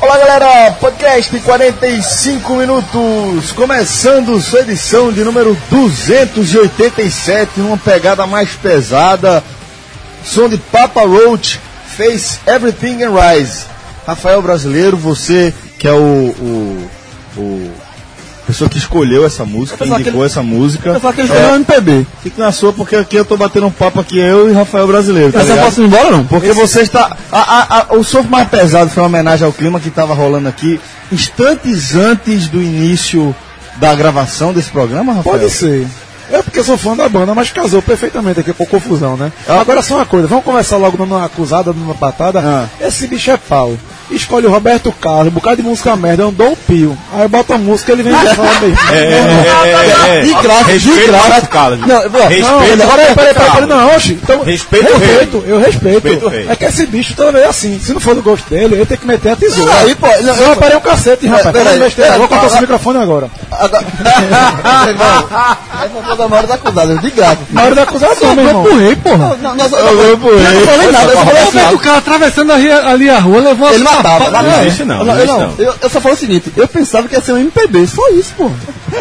Olá galera, podcast 45 minutos, começando sua edição de número 287, numa pegada mais pesada, som de Papa Roach, Face Everything and Rise. Rafael Brasileiro, você que é o pessoa que escolheu essa música, que indicou essa música. Eu falo que ele escolheu o MPB. Fica na sua, porque aqui eu tô batendo um papo aqui, eu e Rafael Brasileiro. Mas eu posso ir embora não? Porque você está... o som mais pesado foi uma homenagem ao clima que estava rolando aqui, instantes antes do início da gravação desse programa, Rafael? Pode ser. É porque eu sou fã da banda, mas casou perfeitamente aqui por confusão, né? Agora só uma coisa, vamos começar logo dando uma acusada, dando uma patada. Esse bicho é pau. Escolhe o Roberto Carlos, um bocado de música merda, eu dou um pio. Aí bota a música, ele vem e fala bem. De graça, Respeito o Roberto Carlos. Peraí, não, oxe. Então, Respeito, eu respeito. É que esse bicho toda vez assim, se não for do gosto dele, ele tem que meter a tesoura. Aí, pô, eu reparei um cacete, rapaz. Vou cortar esse microfone agora. Aí vou dar uma hora da acusada, de graça. Na hora da acusação, meu irmão. Eu empurrei, porra. Eu não falei nada, eu falei assim. O cara atravessando ali a rua levou Ele matava. Não existe não. Eu só falo o seguinte, eu pensava que ia ser um MPB, só isso, porra.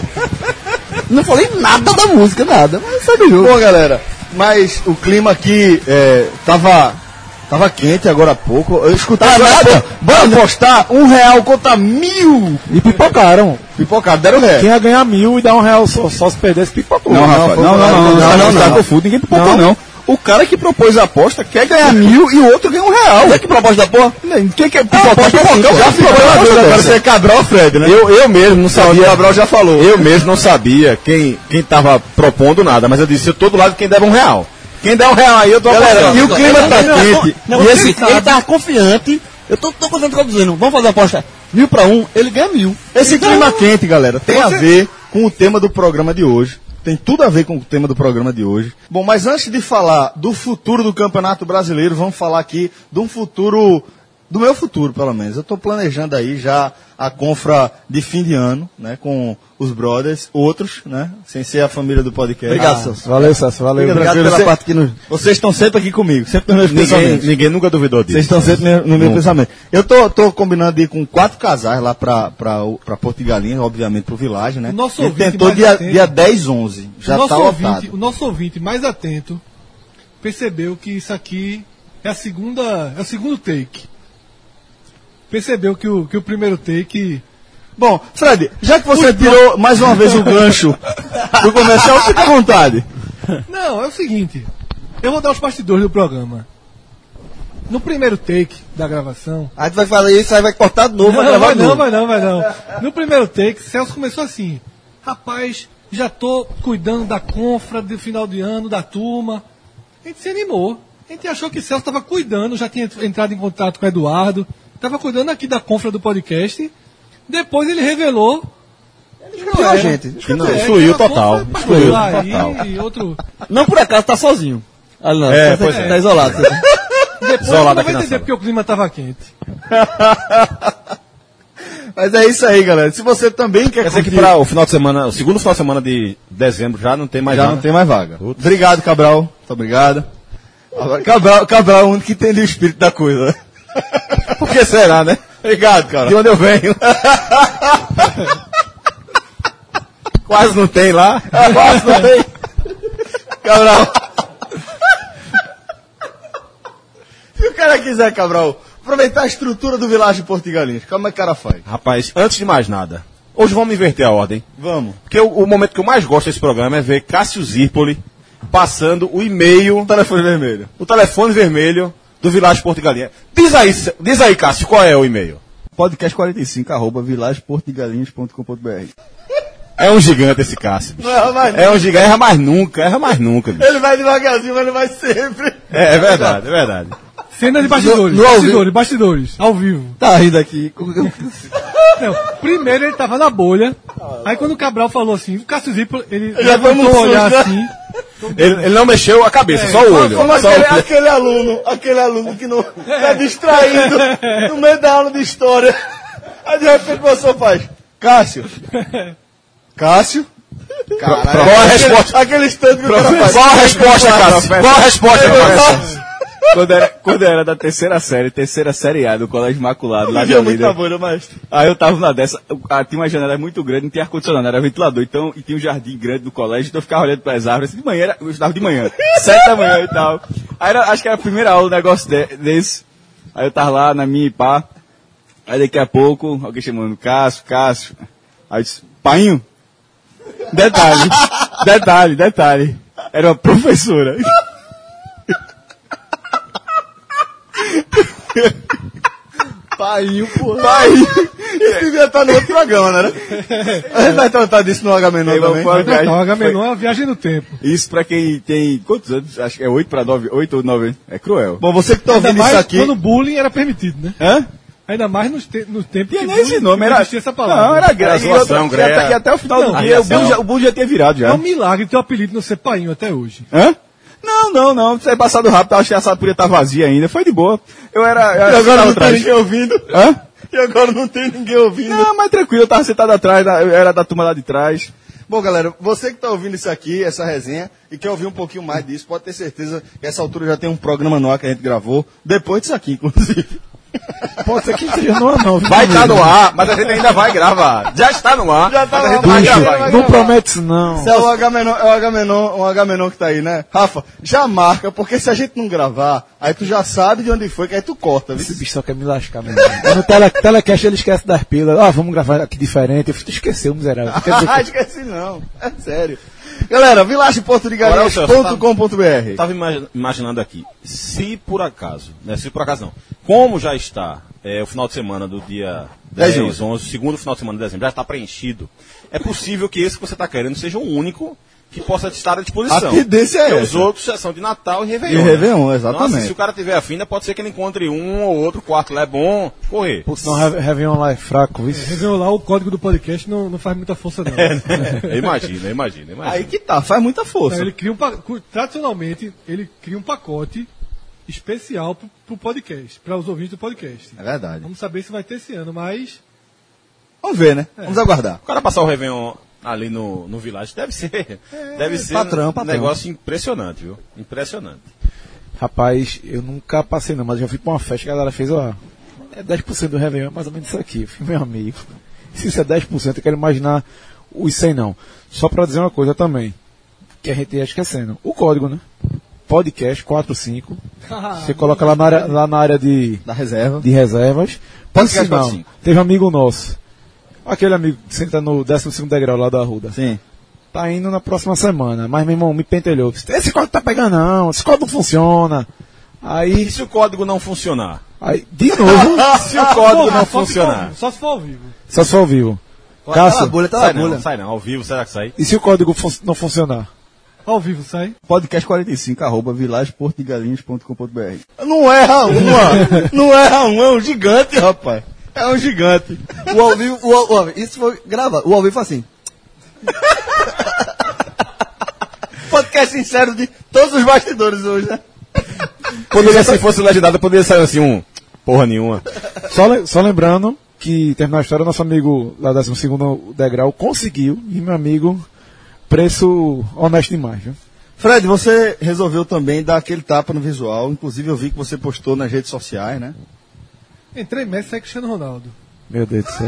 Não falei nada da música, nada, mas sabe o jogo. Bom, galera, mas o clima aqui tava quente agora há pouco. Eu escutava nada. Bora apostar R$1 contra 1.000. E pipocaram. Deram ré. Quem ia ganhar 1.000 e dar R$1 só se perdesse, pipocou. Não, confundo, ninguém pipocou, não. O cara que propôs a aposta quer ganhar 1.000 e o outro ganha R$1. Quem é que propôs da porra? Quem quer pipocou? Já ficou agora você é Cabral ou Fred, né? Eu mesmo não sabia. O Cabral já falou. Eu mesmo não sabia quem tava propondo nada, mas eu disse, eu tô do lado de quem deve R$1. Quem der R$1 aí, eu tô apostando. E o clima tá quente. E ele tava confiante. Eu tô confiante com o que eu tô dizendo. Vamos fazer a aposta 1.000 pra 1, ele ganha 1.000. Esse clima quente, galera, tem a ver com o tema do programa de hoje. Tem tudo a ver com o tema do programa de hoje. Bom, mas antes de falar do futuro do Campeonato Brasileiro, vamos falar aqui de um futuro, do meu futuro, pelo menos. Eu estou planejando aí já a confra de fim de ano, né, com os brothers, outros, né, sem ser a família do podcast. Obrigado, Celso. Valeu, Celso. Valeu. Obrigado pela parte que nos... Vocês estão sempre aqui comigo, sempre nos meus pensamentos. Ninguém nunca duvidou disso. Vocês estão sempre no meu pensamento. Eu tô combinando de ir com 4 casais lá pra Porto de Galinhas, obviamente pro Village, né? O nosso Ele ouvinte tentou mais dia atento. 10, 11. Já tá lotado. O nosso ouvinte mais atento percebeu que isso aqui é o segundo take. Percebeu que o primeiro take... Bom, Fred, já que você tirou mais uma vez o gancho do comercial, fica à vontade. Não, é o seguinte. Eu vou dar os bastidores do programa. No primeiro take da gravação... Aí tu vai falar isso, aí vai cortar de novo, Vai não. No primeiro take, Celso começou assim. Rapaz, já tô cuidando da confra do final de ano, da turma. A gente se animou. A gente achou que Celso estava cuidando, já tinha entrado em contato com o Eduardo. Estava cuidando aqui da confra do podcast. Depois ele revelou... Esqueceu a gente. Excluiu total. Excluiu aí, outro... Não por acaso, tá sozinho. Ah, não, tá isolado. Depois Isolado não vai aqui na entender sala. porque o clima estava quente. Mas é isso aí, galera. Se você também quer Quer dizer que para o final de semana, o segundo final de semana de dezembro já não tem mais já nada. não tem mais vaga. Obrigado, Cabral. Muito obrigado. Agora, Cabral é o único que entende o espírito da coisa. Por que será, né? Obrigado, cara. De onde eu venho? Quase não tem lá. Quase não tem. Cabral. Se o cara quiser, Cabral, aproveitar a estrutura do Village Porto de Galinhas, como é que o cara faz? Rapaz, antes de mais nada, hoje vamos inverter a ordem. Vamos. Porque o momento que eu mais gosto desse programa é ver Cássio Zirpoli passando o e-mail, o telefone vermelho do Village Porto de Galinhas. Diz aí, Cássio, qual é o e-mail? podcast45@villageportodegalinhas.com.br. É um gigante esse Cássio. Bicho. Não, mas É um gigante, erra mais nunca. Bicho. ele vai devagarzinho, mas ele vai sempre. É verdade. Cena de bastidores. Bastidores. Ao vivo. Tá rindo aqui. Não, primeiro ele tava na bolha. Aí quando o Cabral falou assim, o Cássio Zirpoli, ele Já levantou vamos o olhar susto, assim. Ele não mexeu a cabeça, só o olho. Como Só aquele aluno que não tá distraído no meio da aula de história. Aí de repente o professor faz, Cássio. Caralho, qual a resposta? Aquele instante que o cara faz. Qual a resposta, Cássio? Qual a resposta, Cássio? Quando era da terceira série A do Colégio Imaculado, lá de Olinda. Aí eu tava numa dessa, tinha uma janela muito grande, não tinha ar-condicionado, era ventilador, então, e tinha um jardim grande do colégio, então eu ficava olhando para as árvores, assim, de manhã, eu estudava de manhã, 7 da manhã e tal. Aí acho que era a primeira aula, um negócio desse. Aí eu tava lá na minha pá, aí daqui a pouco, alguém chamando, Cássio. Aí eu disse, Painho? Detalhe. Era uma professora. Painho, pô. Painho. Isso devia estar no outro programa, né? A gente vai tratar disso no H-Menon também. O H-Menon é uma viagem no tempo. Isso pra quem tem, quantos anos? Acho que é 8 ou 9. É cruel. Bom, você que tá ouvindo isso aqui... quando bullying era permitido, né? Hã? Ainda mais nos tempos que esse nome era... existia essa palavra. Não, era greve. E até o final do dia, o bullying já tinha virado já. É um milagre ter o apelido não ser Painho até hoje. Hã? Não. Você é passado rápido, acho que a sapuria tá vazia ainda. Foi de boa. E agora não tem ninguém ouvindo. Hã? E agora não tem ninguém ouvindo. Não, mas tranquilo, eu tava sentado atrás, eu era da turma lá de trás. Bom, galera, você que tá ouvindo isso aqui, essa resenha, e quer ouvir um pouquinho mais disso, pode ter certeza que essa altura já tem um programa no ar que a gente gravou, depois disso aqui, inclusive. Pode ser que esteja no ar, não. Vai estar no ar, mas a gente ainda vai gravar. Já está no ar. Já tá mas no a gente vai gravar. Não promete isso, não. É o H-Menon que tá aí, né? Rafa, já marca, porque se a gente não gravar, aí tu já sabe de onde foi, que aí tu corta, viu? Esse bicho só quer me lascar mesmo. No telecast ele esquece das pilas. Vamos gravar aqui diferente. Eu esqueceu, miserável. Esqueci não. É sério. Galera, vilageportodegalinhas.com.br. Tava imaginando aqui, se por acaso não, como já está o final de semana do dia 10, 11, segundo final de semana de dezembro, já está preenchido, é possível que esse que você está querendo seja o único que possa estar à disposição. A tendência é essa. Os outros são de Natal e Réveillon. E Réveillon, exatamente. Então, assim, se o cara tiver afim, pode ser que ele encontre um ou outro quarto lá é bom correr. Putz, não, Réveillon lá é fraco, viu? Réveillon lá, o código do podcast não faz muita força, não. Imagina. Aí que tá, faz muita força. Não, ele cria tradicionalmente, ele cria um pacote especial pro podcast, para os ouvintes do podcast. É verdade. Vamos saber se vai ter esse ano, mas... Vamos ver, né? Vamos aguardar. O cara passar o Réveillon ali no Village deve ser patrão. Um negócio impressionante, viu? Impressionante. Rapaz, eu nunca passei não, mas já fui pra uma festa que a galera fez, 10% do Réveillon é mais ou menos isso aqui. Eu fui, meu amigo, se isso é 10%, eu quero imaginar os 100 não. Só pra dizer uma coisa também, que a gente ia esquecendo. O código, né? Podcast 45. Você coloca lá na área de reservas. Podcast Não, 45. teve um amigo nosso. Aquele amigo que senta no 12º degrau lá da Arruda. Sim. Tá indo na próxima semana, mas meu irmão me pentelhou. Esse código tá pegando não, esse código não funciona. E se o código não funcionar? Aí, de novo, se o código não funcionar? Só se for ao vivo. Só se for ao vivo. Cássio, Sai não, ao vivo, será que sai? e se o código não funcionar? Ao vivo, sai. Podcast 45, @vilageportodegalinhas.com.br. Não erra uma, é um gigante, rapaz. É um gigante. O ao vivo, isso foi gravado. O ao vivo foi assim. Podcast sincero de todos os bastidores hoje, né? Se fosse legendado, poderia sair assim, porra nenhuma. Só lembrando que, terminar a história, nosso amigo lá do 12º degrau conseguiu, e meu amigo, preço honesto demais, viu? Fred, você resolveu também dar aquele tapa no visual, inclusive eu vi que você postou nas redes sociais, né? Entrei Messi, sai Cristiano Ronaldo. Meu Deus do céu.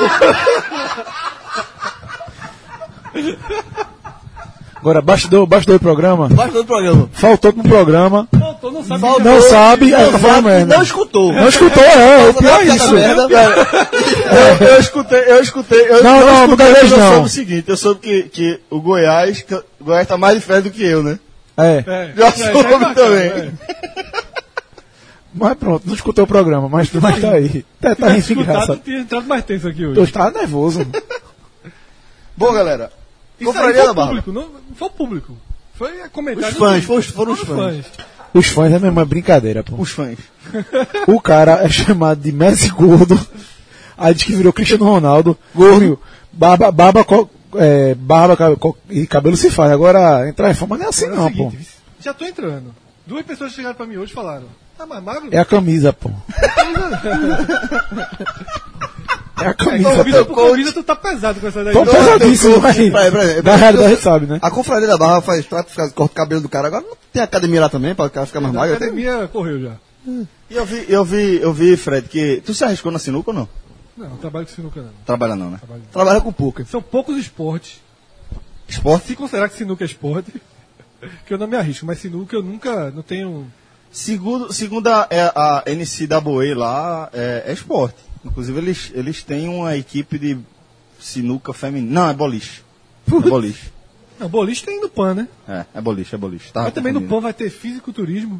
Agora, bastidor do programa. Faltou no programa. Faltou, não sabe. Não sabe, tá falando merda. Não escutou. Não escutou, o pior é isso. Eu escutei. Não gaguejo não. Eu soube o seguinte, eu soube que o Goiás tá mais de férias do que eu, né? Já soube também. Mas pronto, não escutei o programa, mas tá aí. Tá rindo de graça. Tinha entrado mais tenso aqui hoje. Eu estava nervoso. Bom, galera, Confraria da Barba. Não foi o público. Foi comentário. Os fãs, foram os fãs. Os fãs é mesmo, é brincadeira, pô. Os fãs. O cara é chamado de Messi Gordo, aí diz que virou Cristiano Ronaldo. Gordo. Barba e cabelo se faz. Agora, entrar em forma não é assim não, pô. Já tô entrando. 2 pessoas chegaram pra mim hoje e falaram: tá mais magro? É a camisa, pô. É a camisa. Camisa, tu tá pesado com essa daí. Tô pesadíssimo, mas na realidade a gente sabe, né? A Confraria da Barba faz corta o cabelo do cara, agora Tem academia lá também, para o cara ficar mais A magro. academia correu já. E eu vi, Fred, que tu se arriscou na sinuca ou não? Não trabalho com sinuca não. Trabalha não, né? Trabalha com poker. São poucos esportes. Esporte? Se considerar que sinuca é esporte, que eu não me arrisco, mas sinuca eu nunca, não tenho... Segundo a NCAA lá, é esporte. Inclusive, eles têm uma equipe de sinuca feminina. Não, é boliche. É boliche. Não, boliche tem no PAN, né? É boliche. Tá, Mas também no PAN vai ter fisiculturismo.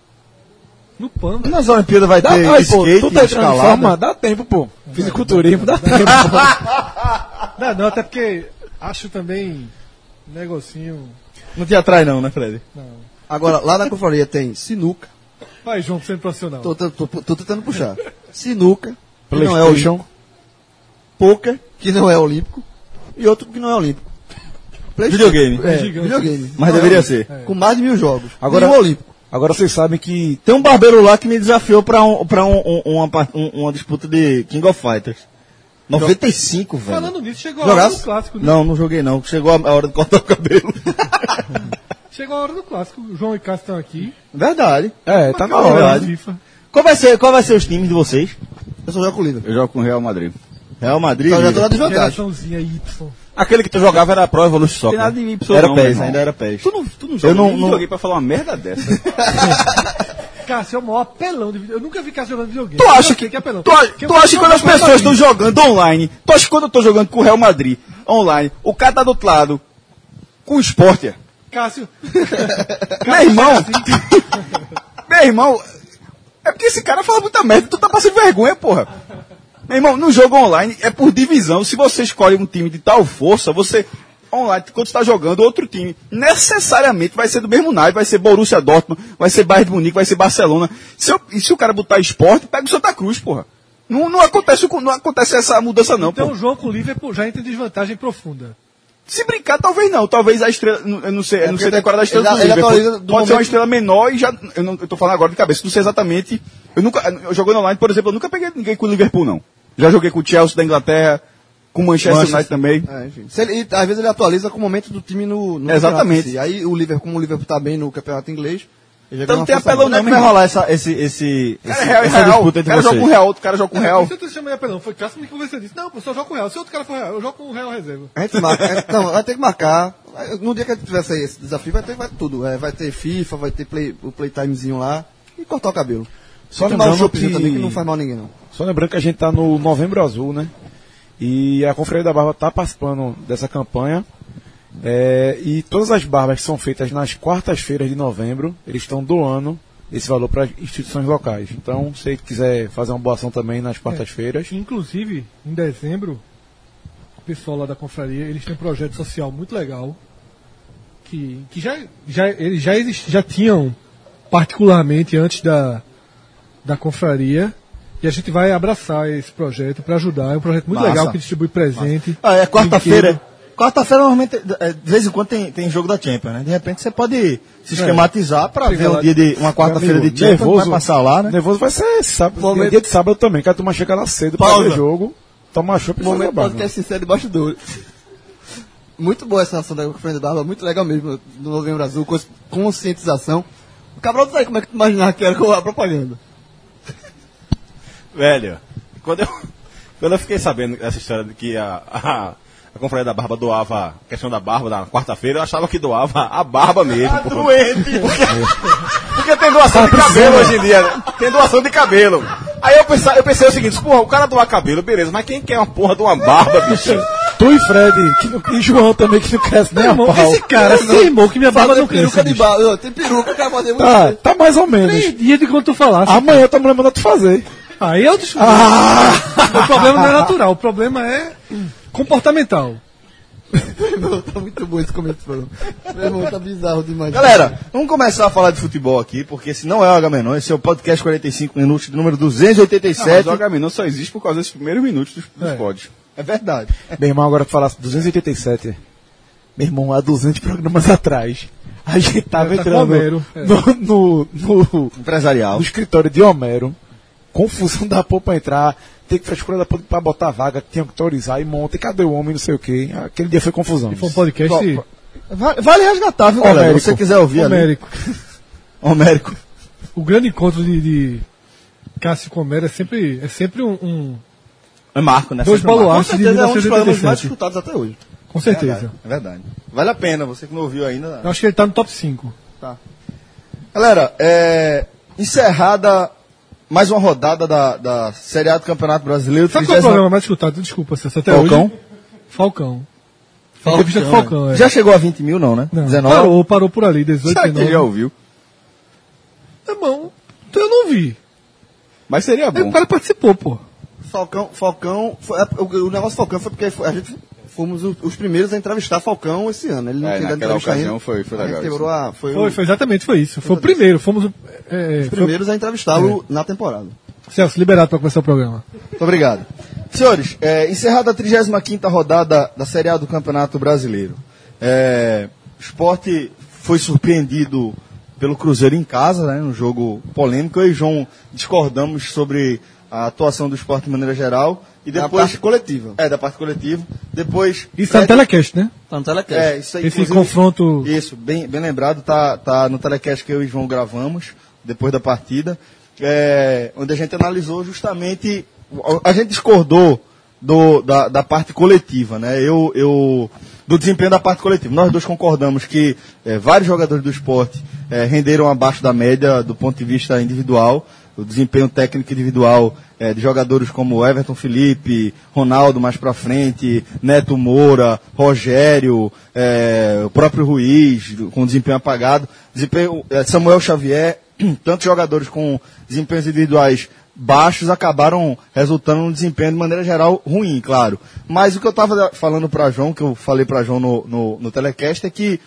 No PAN, velho. Nas Olimpíadas vai ter Aí, skate, tu tá entrando em escalada. forma, dá tempo, pô. Fisiculturismo, dá tempo. Não, até porque acho também um negocinho... Não te atrai não, né, Fred? Não. Agora, lá na confraria tem sinuca. Vai, João, sendo profissional. Tô tentando puxar. Sinuca, que não é PlayStation. olímpico. Poker, que não é olímpico. E outro que não é olímpico. Videogame. É, Gigante. videogame. Mas Não deveria é ser. olímpico. Com mais de 1000 jogos. Agora- Nenhum olímpico. Agora vocês sabem que Tem um barbeiro lá que me desafiou pra uma disputa de King of Fighters. 95, velho. Falando nisso, chegou a hora Jogasse? do clássico, né? Não joguei não. Chegou a hora de cortar o cabelo. Chegou a hora do clássico. O João e Cássio estão aqui. Verdade. tá na Acabou hora. a FIFA. Qual vai ser os times de vocês? Eu só jogo com o Liverpool. Eu jogo com o Real Madrid. Real Madrid. Então já tô na desvantagem. Geraçãozinha Y. Aquele que tu jogava era Pro Evolution Soccer. Tem nada de Y Era não, PES, meu irmão. ainda era PES. Tu não Eu joga, não- nem não- joguei pra falar uma merda dessa. Cássio é o maior apelão de videogame. Eu nunca vi Cássio jogando videogame. Tu acha Eu que, sei é apelão. tu acha que quando as pessoas estão jogando online, tu acha que quando eu tô jogando com o Real Madrid online, o cara tá do outro lado com o esporte? Cássio. Meu irmão, meu irmão, é porque esse cara fala muita merda, tu tá passando vergonha, porra. Meu irmão, no jogo online é por divisão. Se você escolhe um time de tal força, você online, quando está jogando outro time, necessariamente vai ser do mesmo naipe, vai ser Borussia Dortmund, vai ser Bayern de Munique, vai ser Barcelona. E se o cara botar esporte, pega o Santa Cruz, porra. Não acontece essa mudança não, Então porra. o João com o Liverpool já entra em desvantagem profunda. Se brincar, talvez não. Talvez a estrela. Eu não sei porque decorar da estrela do ele Liverpool. atualiza do Pode ser uma momento- estrela menor e já. Eu tô falando agora de cabeça. Não sei exatamente. Eu jogando online, por exemplo, eu nunca peguei ninguém com o Liverpool, não. Já joguei com o Chelsea da Inglaterra, com o Manchester United também. Enfim. Às vezes ele atualiza com o momento do time no Exatamente. campeonato em si. Aí o Liverpool, como o Liverpool tá bem no campeonato inglês, ele já Então ganha não tem uma força apelão boa. Como é que vai rolar essa Cara, essa Real. disputa O entre cara joga vocês? com o Real, outro cara joga com o Real. Por isso eu chamei apelão. Foi Cássio que me convenceu disso. Não, pô, só jogo com o Real. Se outro cara for Real, eu jogo com o Real reserva. A gente marca, não, vai ter que marcar. No dia que a gente tivesse aí esse desafio, vai ter tudo. Vai ter FIFA, vai ter o playtimezinho lá e cortar o cabelo. Só Tomar um lembrando choppzinho que- também, que não faz mal a ninguém, não. Só lembrando que a gente tá no Novembro Azul, né? E a Confraria da Barba tá participando dessa campanha. E todas as barbas que são feitas nas quartas-feiras de novembro, eles estão doando esse valor para instituições locais. Então, se você quiser fazer uma boa ação também nas quartas-feiras, Inclusive, em dezembro, o pessoal lá da confraria, eles têm um projeto social muito legal que eles já tinham particularmente antes da confraria, e a gente vai abraçar esse projeto para ajudar. É um projeto muito Massa. legal que distribui presente. É quarta-feira. brinquedo. Quarta-feira, normalmente, de vez em quando tem jogo da Champions, né? De repente você pode se esquematizar pra ver um dia de uma quarta-feira de Champions, vai passar lá, né? nervoso vai ser sábado, dia de sábado também, que a turma chega lá cedo para Pausa. ver jogo, tomar chopp e fazer a Momento barba. podcast sincero debaixo do olho. Muito boa essa ação da Confraria da Barba, muito legal mesmo, do Novembro Azul, conscientização. O Cabral, sabe como é que tu imaginava que era com a propaganda? Velho, quando eu fiquei sabendo essa história de que a Confraria da Barba doava a questão da barba na quarta-feira, eu achava que doava a barba mesmo. pô. Porque tem doação de cabelo hoje em dia, né? Tem doação de cabelo. Aí eu pensei o seguinte, porra, o cara doar cabelo, beleza, mas quem quer uma porra de uma barba, bicho? Tu e Fred, e João também, que não cresce nem a Irmão, pau. esse cara se irmão que minha barba não cresce. peruca de bicho. barba. Tem peruca, cara, fazer muito. Tá mais ou menos. 3 dias de quando tu falasse. Amanhã eu tô me lembrando de tu fazer. Aí eu descobri. O problema não é natural, o problema é comportamental. Meu irmão, tá muito bom esse comentário. Meu irmão, tá bizarro demais. Galera, vamos começar a falar de futebol aqui, porque esse não é o H-Menon, esse é o podcast 45 minutos, de número 287. Mas o H-Menon só existe por causa desses primeiros minutos dos pods. É verdade. Meu irmão, agora tu falasse 287. Meu irmão, há 200 programas atrás, a gente tava Tá com entrando Homero, no Empresarial. escritório de Homero, confusão da porra pra entrar, tem que frescura da porra pra botar vaga, tinha que autorizar e monta, e cadê o homem, não sei o quê. Aquele dia foi confusão. E foi um podcast Vale resgatar, viu, galera? Se você quiser ouvir Homérico. O grande encontro de Cássio com Homero é sempre um é marco, né? Dois baluartes de 1987. É um dos programas mais escutados até hoje. Com certeza. É verdade. Vale a pena, você que não ouviu ainda. Eu acho que ele tá no top 5. Tá. Galera, encerrada mais uma rodada da Série A do Campeonato Brasileiro. Sabe qual é o programa mais escutado? Desculpa, Celso, até Falcão? hoje. Falcão. Entrevista com Falcão, Já chegou a 20 mil, não, né? Não, 19? parou por ali, 18, Será que 19. ele já ouviu? É bom. Então eu não vi. Mas seria bom. O cara participou, pô. Falcão o negócio do Falcão foi porque a gente fomos os primeiros a entrevistar Falcão esse ano. Ele não tinha dado naquela entrevista ocasião ainda. foi legal. Foi Exatamente, foi isso. Foi o primeiro. Fomos os primeiros a entrevistá-lo na temporada. Celso, liberado para começar o programa. Muito obrigado. Senhores, encerrada a 35ª rodada da Série A do Campeonato Brasileiro. O Sport foi surpreendido pelo Cruzeiro em casa, né, um jogo polêmico. Eu e João discordamos sobre a atuação do Sport de maneira geral. E depois, da parte coletiva. Da parte coletiva. Depois... Isso tá no telecast, né? Tá no telecast. Isso aí, esse confronto... Isso, bem lembrado, tá no telecast que eu e João gravamos, depois da partida, onde a gente analisou justamente... A gente discordou da parte coletiva, né? Do desempenho da parte coletiva. Nós dois concordamos que vários jogadores do Sport renderam abaixo da média do ponto de vista individual. O desempenho técnico individual de jogadores como Everton Felipe, Ronaldo mais pra frente, Neto Moura, Rogério, o próprio Ruiz, com desempenho apagado. Samuel Xavier, tantos jogadores com desempenhos individuais baixos acabaram resultando num desempenho de maneira geral ruim, claro. Mas o que eu estava falando para João, que eu falei para João no telecast, é que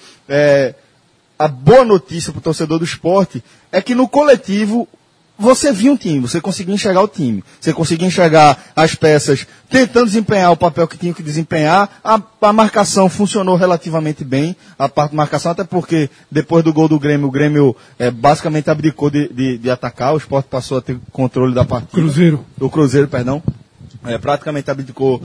a boa notícia para o torcedor do Sport é que no coletivo você via um time, você conseguia enxergar o time, você conseguia enxergar as peças tentando desempenhar o papel que tinha que desempenhar. A marcação funcionou relativamente bem, a parte de marcação, até porque depois do gol do Grêmio, o Grêmio basicamente abdicou de atacar, o Sport passou a ter controle da partida. O Cruzeiro, perdão, praticamente abdicou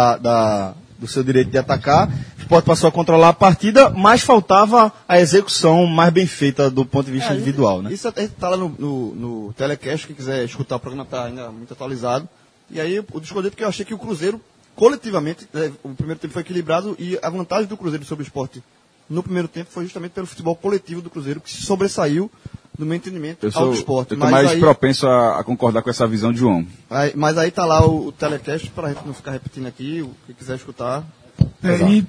do seu direito de atacar. O Sport passou a controlar a partida, mas faltava a execução mais bem feita do ponto de vista individual, né? Isso está lá no telecast, quem quiser escutar, o programa está ainda muito atualizado. E aí eu discordei porque eu achei que o Cruzeiro, coletivamente, o primeiro tempo foi equilibrado e a vantagem do Cruzeiro sobre o Sport no primeiro tempo foi justamente pelo futebol coletivo do Cruzeiro, que se sobressaiu no meu entendimento ao do Sport. Eu estou mais propenso a concordar com essa visão de João. Mas aí está lá o telecast, para a gente não ficar repetindo aqui, o que quiser escutar. E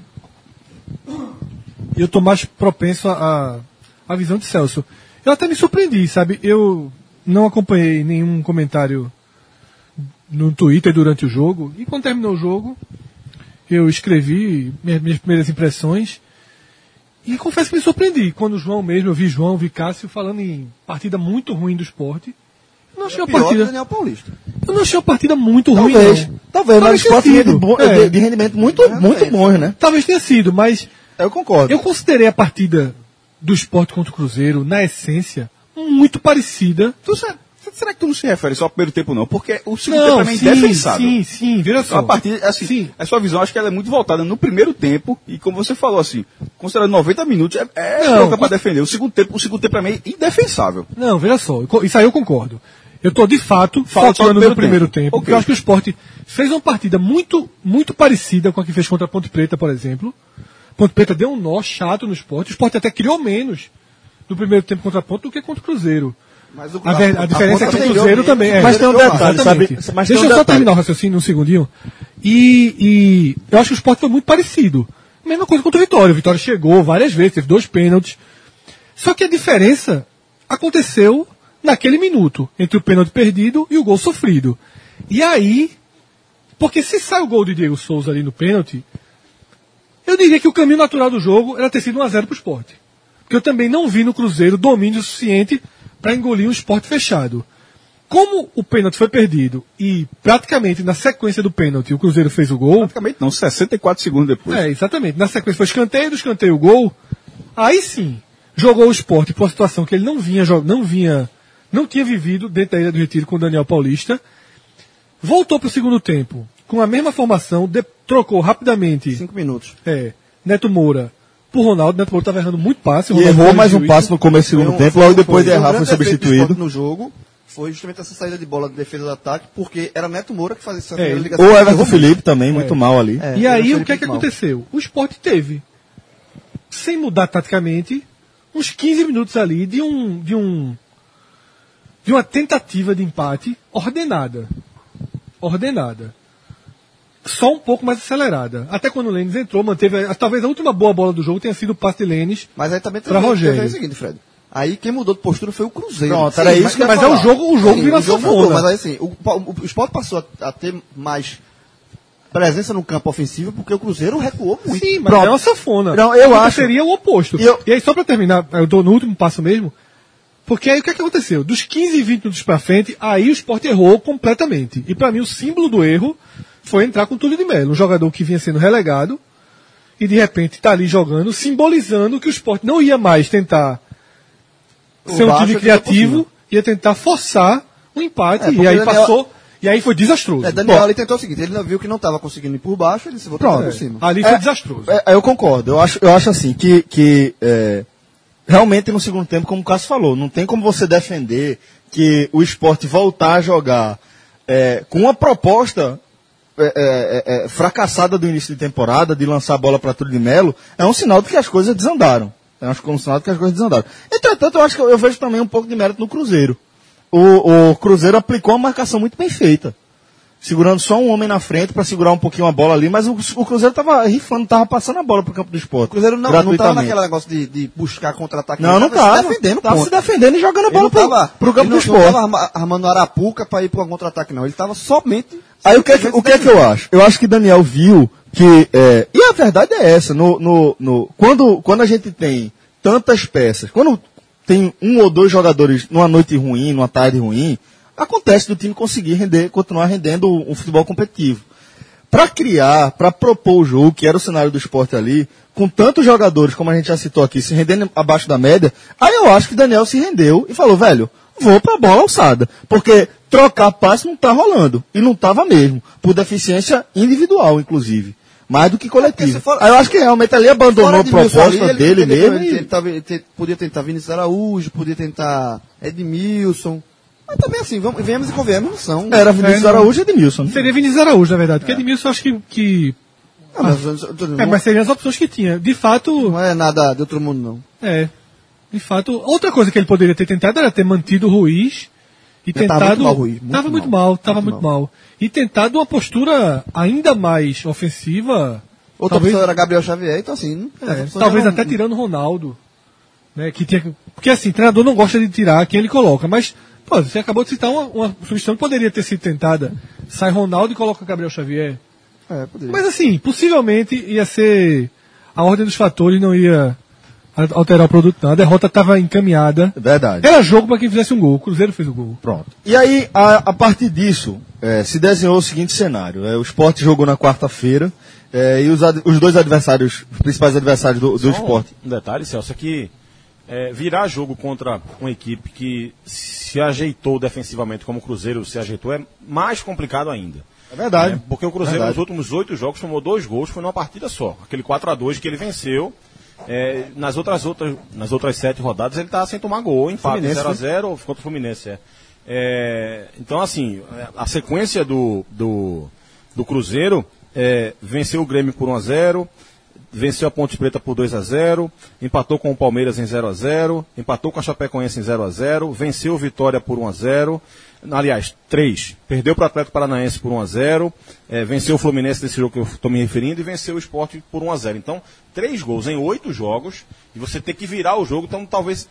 eu estou mais propenso à visão de Celso. Eu até me surpreendi, sabe? Eu não acompanhei nenhum comentário no Twitter durante o jogo, e quando terminou o jogo, eu escrevi minhas primeiras impressões, e confesso que me surpreendi. Quando o João mesmo, eu vi João, vi Cássio falando em partida muito ruim do Sport. Eu não achei uma partida. Daniel Paulista. Eu não achei uma partida muito ruim. Talvez, mas o Sport de rendimento muito bom, né? Talvez tenha sido, mas. Eu concordo. Eu considerei a partida do Sport contra o Cruzeiro, na essência, muito parecida. Será que tu não se refere só ao primeiro tempo, não? Porque o segundo tempo é indefensável. Sim, vira só. A partida, assim, a sua visão, acho que ela é muito voltada no primeiro tempo, e como você falou, assim, considerando 90 minutos, pouca para defender. O segundo tempo para mim é indefensável. Não, veja só, isso aí eu concordo. Eu estou, de fato, faltando no primeiro tempo, porque eu acho que o Sport fez uma partida muito, muito parecida com a que fez contra a Ponte Preta, por exemplo. Ponte Preta deu um nó chato no Sport. O Sport até criou menos no primeiro tempo contra a Ponte do que contra o Cruzeiro. Mas a diferença é que o Cruzeiro também... Mas tem um detalhe, sabe? Deixa eu só terminar o raciocínio um segundinho. E eu acho que o Sport foi muito parecido. Mesma coisa contra o Vitória. O Vitória chegou várias vezes, teve 2 pênaltis. Só que a diferença aconteceu naquele minuto, entre o pênalti perdido e o gol sofrido. E aí, porque se sai o gol de Diego Souza ali no pênalti, eu diria que o caminho natural do jogo era ter sido 1-0 para o Sport. Porque eu também não vi no Cruzeiro domínio suficiente para engolir um Sport fechado. Como o pênalti foi perdido e praticamente na sequência do pênalti o Cruzeiro fez o gol... Praticamente não, 64 segundos depois. Exatamente. Na sequência foi escanteio, do escanteio o gol. Aí sim, jogou o Sport por uma situação que ele não tinha vivido dentro da Ilha do Retiro com o Daniel Paulista. Voltou para o segundo tempo com a mesma formação, trocou rapidamente... 5 minutos. Neto Moura pro Ronaldo. Neto Moura estava errando muito passe. E errou mais um passe no começo do segundo tempo, logo depois de errar foi substituído. No jogo foi justamente essa saída de bola de defesa do ataque, porque era Neto Moura que fazia essa ligação. Ou Everton Felipe também, muito mal ali. E aí o que é que aconteceu? O Sport teve, sem mudar taticamente, uns 15 minutos ali de uma tentativa de empate ordenada. Só um pouco mais acelerada. Até quando o Lênis entrou, manteve. Talvez a última boa bola do jogo tenha sido o passe de Lênis. Mas aí também para Rogério. É o seguinte, Fred. Aí quem mudou de postura foi o Cruzeiro. Pronto, era isso que mas é o jogo vira sanfona. Mas aí assim, o Sport passou a ter mais presença no campo ofensivo porque o Cruzeiro recuou muito. Sim, mas é uma sanfona. Não, eu acho. Seria o oposto. E aí, só para terminar, eu dou no último passo mesmo. Porque aí o que aconteceu? Dos 15, 20 minutos para frente, aí o Sport errou completamente. E para mim o símbolo do erro foi entrar com o Túlio de Melo, um jogador que vinha sendo relegado e de repente está ali jogando, simbolizando que o Sport não ia mais tentar ser um time criativo, ia tentar forçar o empate e aí passou. E aí foi desastroso. Daniel ali tentou o seguinte, ele viu que não estava conseguindo ir por baixo, ele se voltou por cima. Ali foi desastroso. Eu concordo. Eu acho assim que realmente no segundo tempo, como o Cássio falou, não tem como você defender que o Sport voltar a jogar com uma proposta fracassada do início de temporada, de lançar a bola para Túlio de Melo, é um sinal de que as coisas desandaram. Entretanto, eu acho que eu vejo também um pouco de mérito no Cruzeiro. O Cruzeiro aplicou uma marcação muito bem feita, segurando só um homem na frente para segurar um pouquinho a bola ali, mas o Cruzeiro estava rifando, estava passando a bola pro campo do Sport. O Cruzeiro não estava naquele negócio de buscar contra-ataque. Não estava. Estava se defendendo e jogando a bola pro campo do Sport. Ele não estava armando arapuca para ir para um contra-ataque, não. Ele estava somente... Aí o que é que eu acho? Eu acho que Daniel viu que... e a verdade é essa. Quando a gente tem tantas peças, quando tem um ou dois jogadores numa noite ruim, numa tarde ruim, acontece do time conseguir continuar rendendo um futebol competitivo. Para propor o jogo, que era o cenário do Sport ali, com tantos jogadores, como a gente já citou aqui, se rendendo abaixo da média, aí eu acho que Daniel se rendeu e falou, velho, vou pra bola alçada. Porque trocar passe não tá rolando. E não tava mesmo. Por deficiência individual, inclusive. Mais do que coletiva. Aí eu acho que realmente ali abandonou a proposta dele mesmo. Ele podia tentar Vinícius Araújo, podia tentar Edmilson. Mas também assim, venhamos e convenhamos, não são. Era Vinícius Araújo e Edmilson. Né? Seria Vinícius Araújo, na verdade. Porque Edmilson eu acho que... mas seriam as opções que tinha. De fato... Não é nada de outro mundo, não. De fato. Outra coisa que ele poderia ter tentado era ter mantido o Ruiz e tentado... Tava muito mal. E tentado uma postura ainda mais ofensiva. Outra opção era Gabriel Xavier, então assim... talvez até tirando o Ronaldo. Né, porque assim, o treinador não gosta de tirar quem ele coloca, mas... Pô, você acabou de citar uma sugestão que poderia ter sido tentada. Sai Ronaldo e coloca Gabriel Xavier. Poderia. Mas assim, possivelmente ia ser... A ordem dos fatores não ia alterar o produto, não. A derrota estava encaminhada. Verdade. Era jogo para quem fizesse um gol. O Cruzeiro fez o gol. Pronto. E aí, a partir disso, se desenhou o seguinte cenário. O Sport jogou na quarta-feira e os dois adversários, os principais adversários do Sport. Um detalhe, Celso, é que virar jogo contra uma equipe que se ajeitou defensivamente como o Cruzeiro se ajeitou é mais complicado ainda. É verdade. Porque o Cruzeiro nos últimos 8 jogos tomou 2 gols, foi numa partida só. Aquele 4-2 que ele venceu. Nas outras 7 rodadas ele está sem tomar gol, empate 0-0 contra o Fluminense. Então assim, a sequência do Cruzeiro venceu o Grêmio por 1-0, venceu a Ponte Preta por 2-0, empatou com o Palmeiras em 0-0, empatou com a Chapecoense em 0-0, venceu o Vitória por 1-0, aliás, 3, perdeu para o Atlético Paranaense por 1-0, venceu o Fluminense nesse jogo que eu estou me referindo e venceu o Sport por 1-0. Então, 3 gols em 8 jogos e você ter que virar o jogo, então talvez,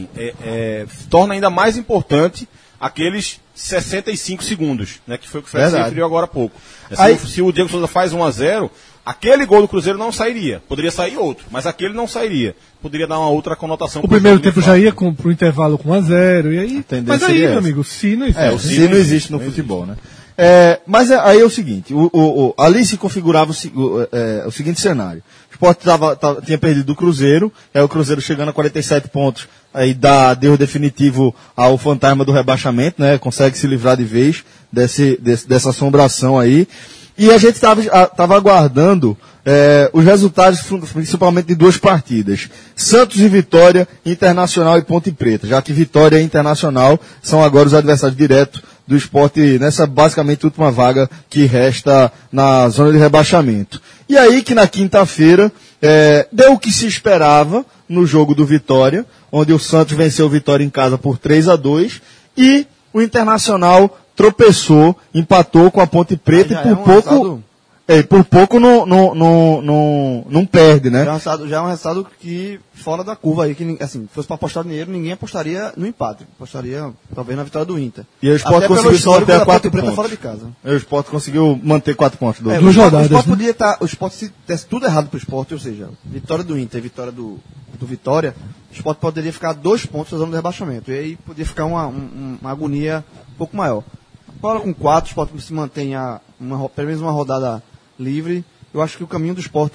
torna ainda mais importante aqueles 65 segundos, né, que foi o que o Fred se referiu agora há pouco. Se o Diego Souza faz 1-0, aquele gol do Cruzeiro não sairia. Poderia sair outro, mas aquele não sairia. Poderia dar uma outra conotação. O primeiro tempo já ia pro intervalo com 1-0, e aí... Mas aí, meu amigo, se não existe. O se não existe no futebol, né? Mas aí é o seguinte, ali se configurava o seguinte cenário. O Sport tinha perdido do Cruzeiro, o Cruzeiro chegando a 47 pontos, aí deu definitivo ao fantasma do rebaixamento, né? Consegue se livrar de vez dessa assombração aí. E a gente estava aguardando os resultados, principalmente de 2 partidas. Santos e Vitória, Internacional e Ponte Preta, já que Vitória e Internacional são agora os adversários diretos do Sport nessa basicamente última vaga que resta na zona de rebaixamento. E aí que na quinta-feira deu o que se esperava no jogo do Vitória, onde o Santos venceu o Vitória em casa por 3-2 e o Internacional tropeçou, empatou com a Ponte Preta e por pouco não perde, né? Já é um resultado que fora da curva aí, que assim, se fosse para apostar dinheiro, ninguém apostaria no empate, apostaria talvez na vitória do Inter. E o Sport conseguiu se manter a 4 pontos. Fora de casa. O Sport conseguiu manter 4 pontos. Duas rodadas. O Sport se desse tudo errado pro Sport, ou seja, vitória do Inter, vitória do Vitória, o Sport poderia ficar 2 pontos na zona de rebaixamento. E aí poderia ficar uma agonia um pouco maior. Agora com 4, o Sport se mantém pelo menos uma rodada livre. Eu acho que o caminho do Sport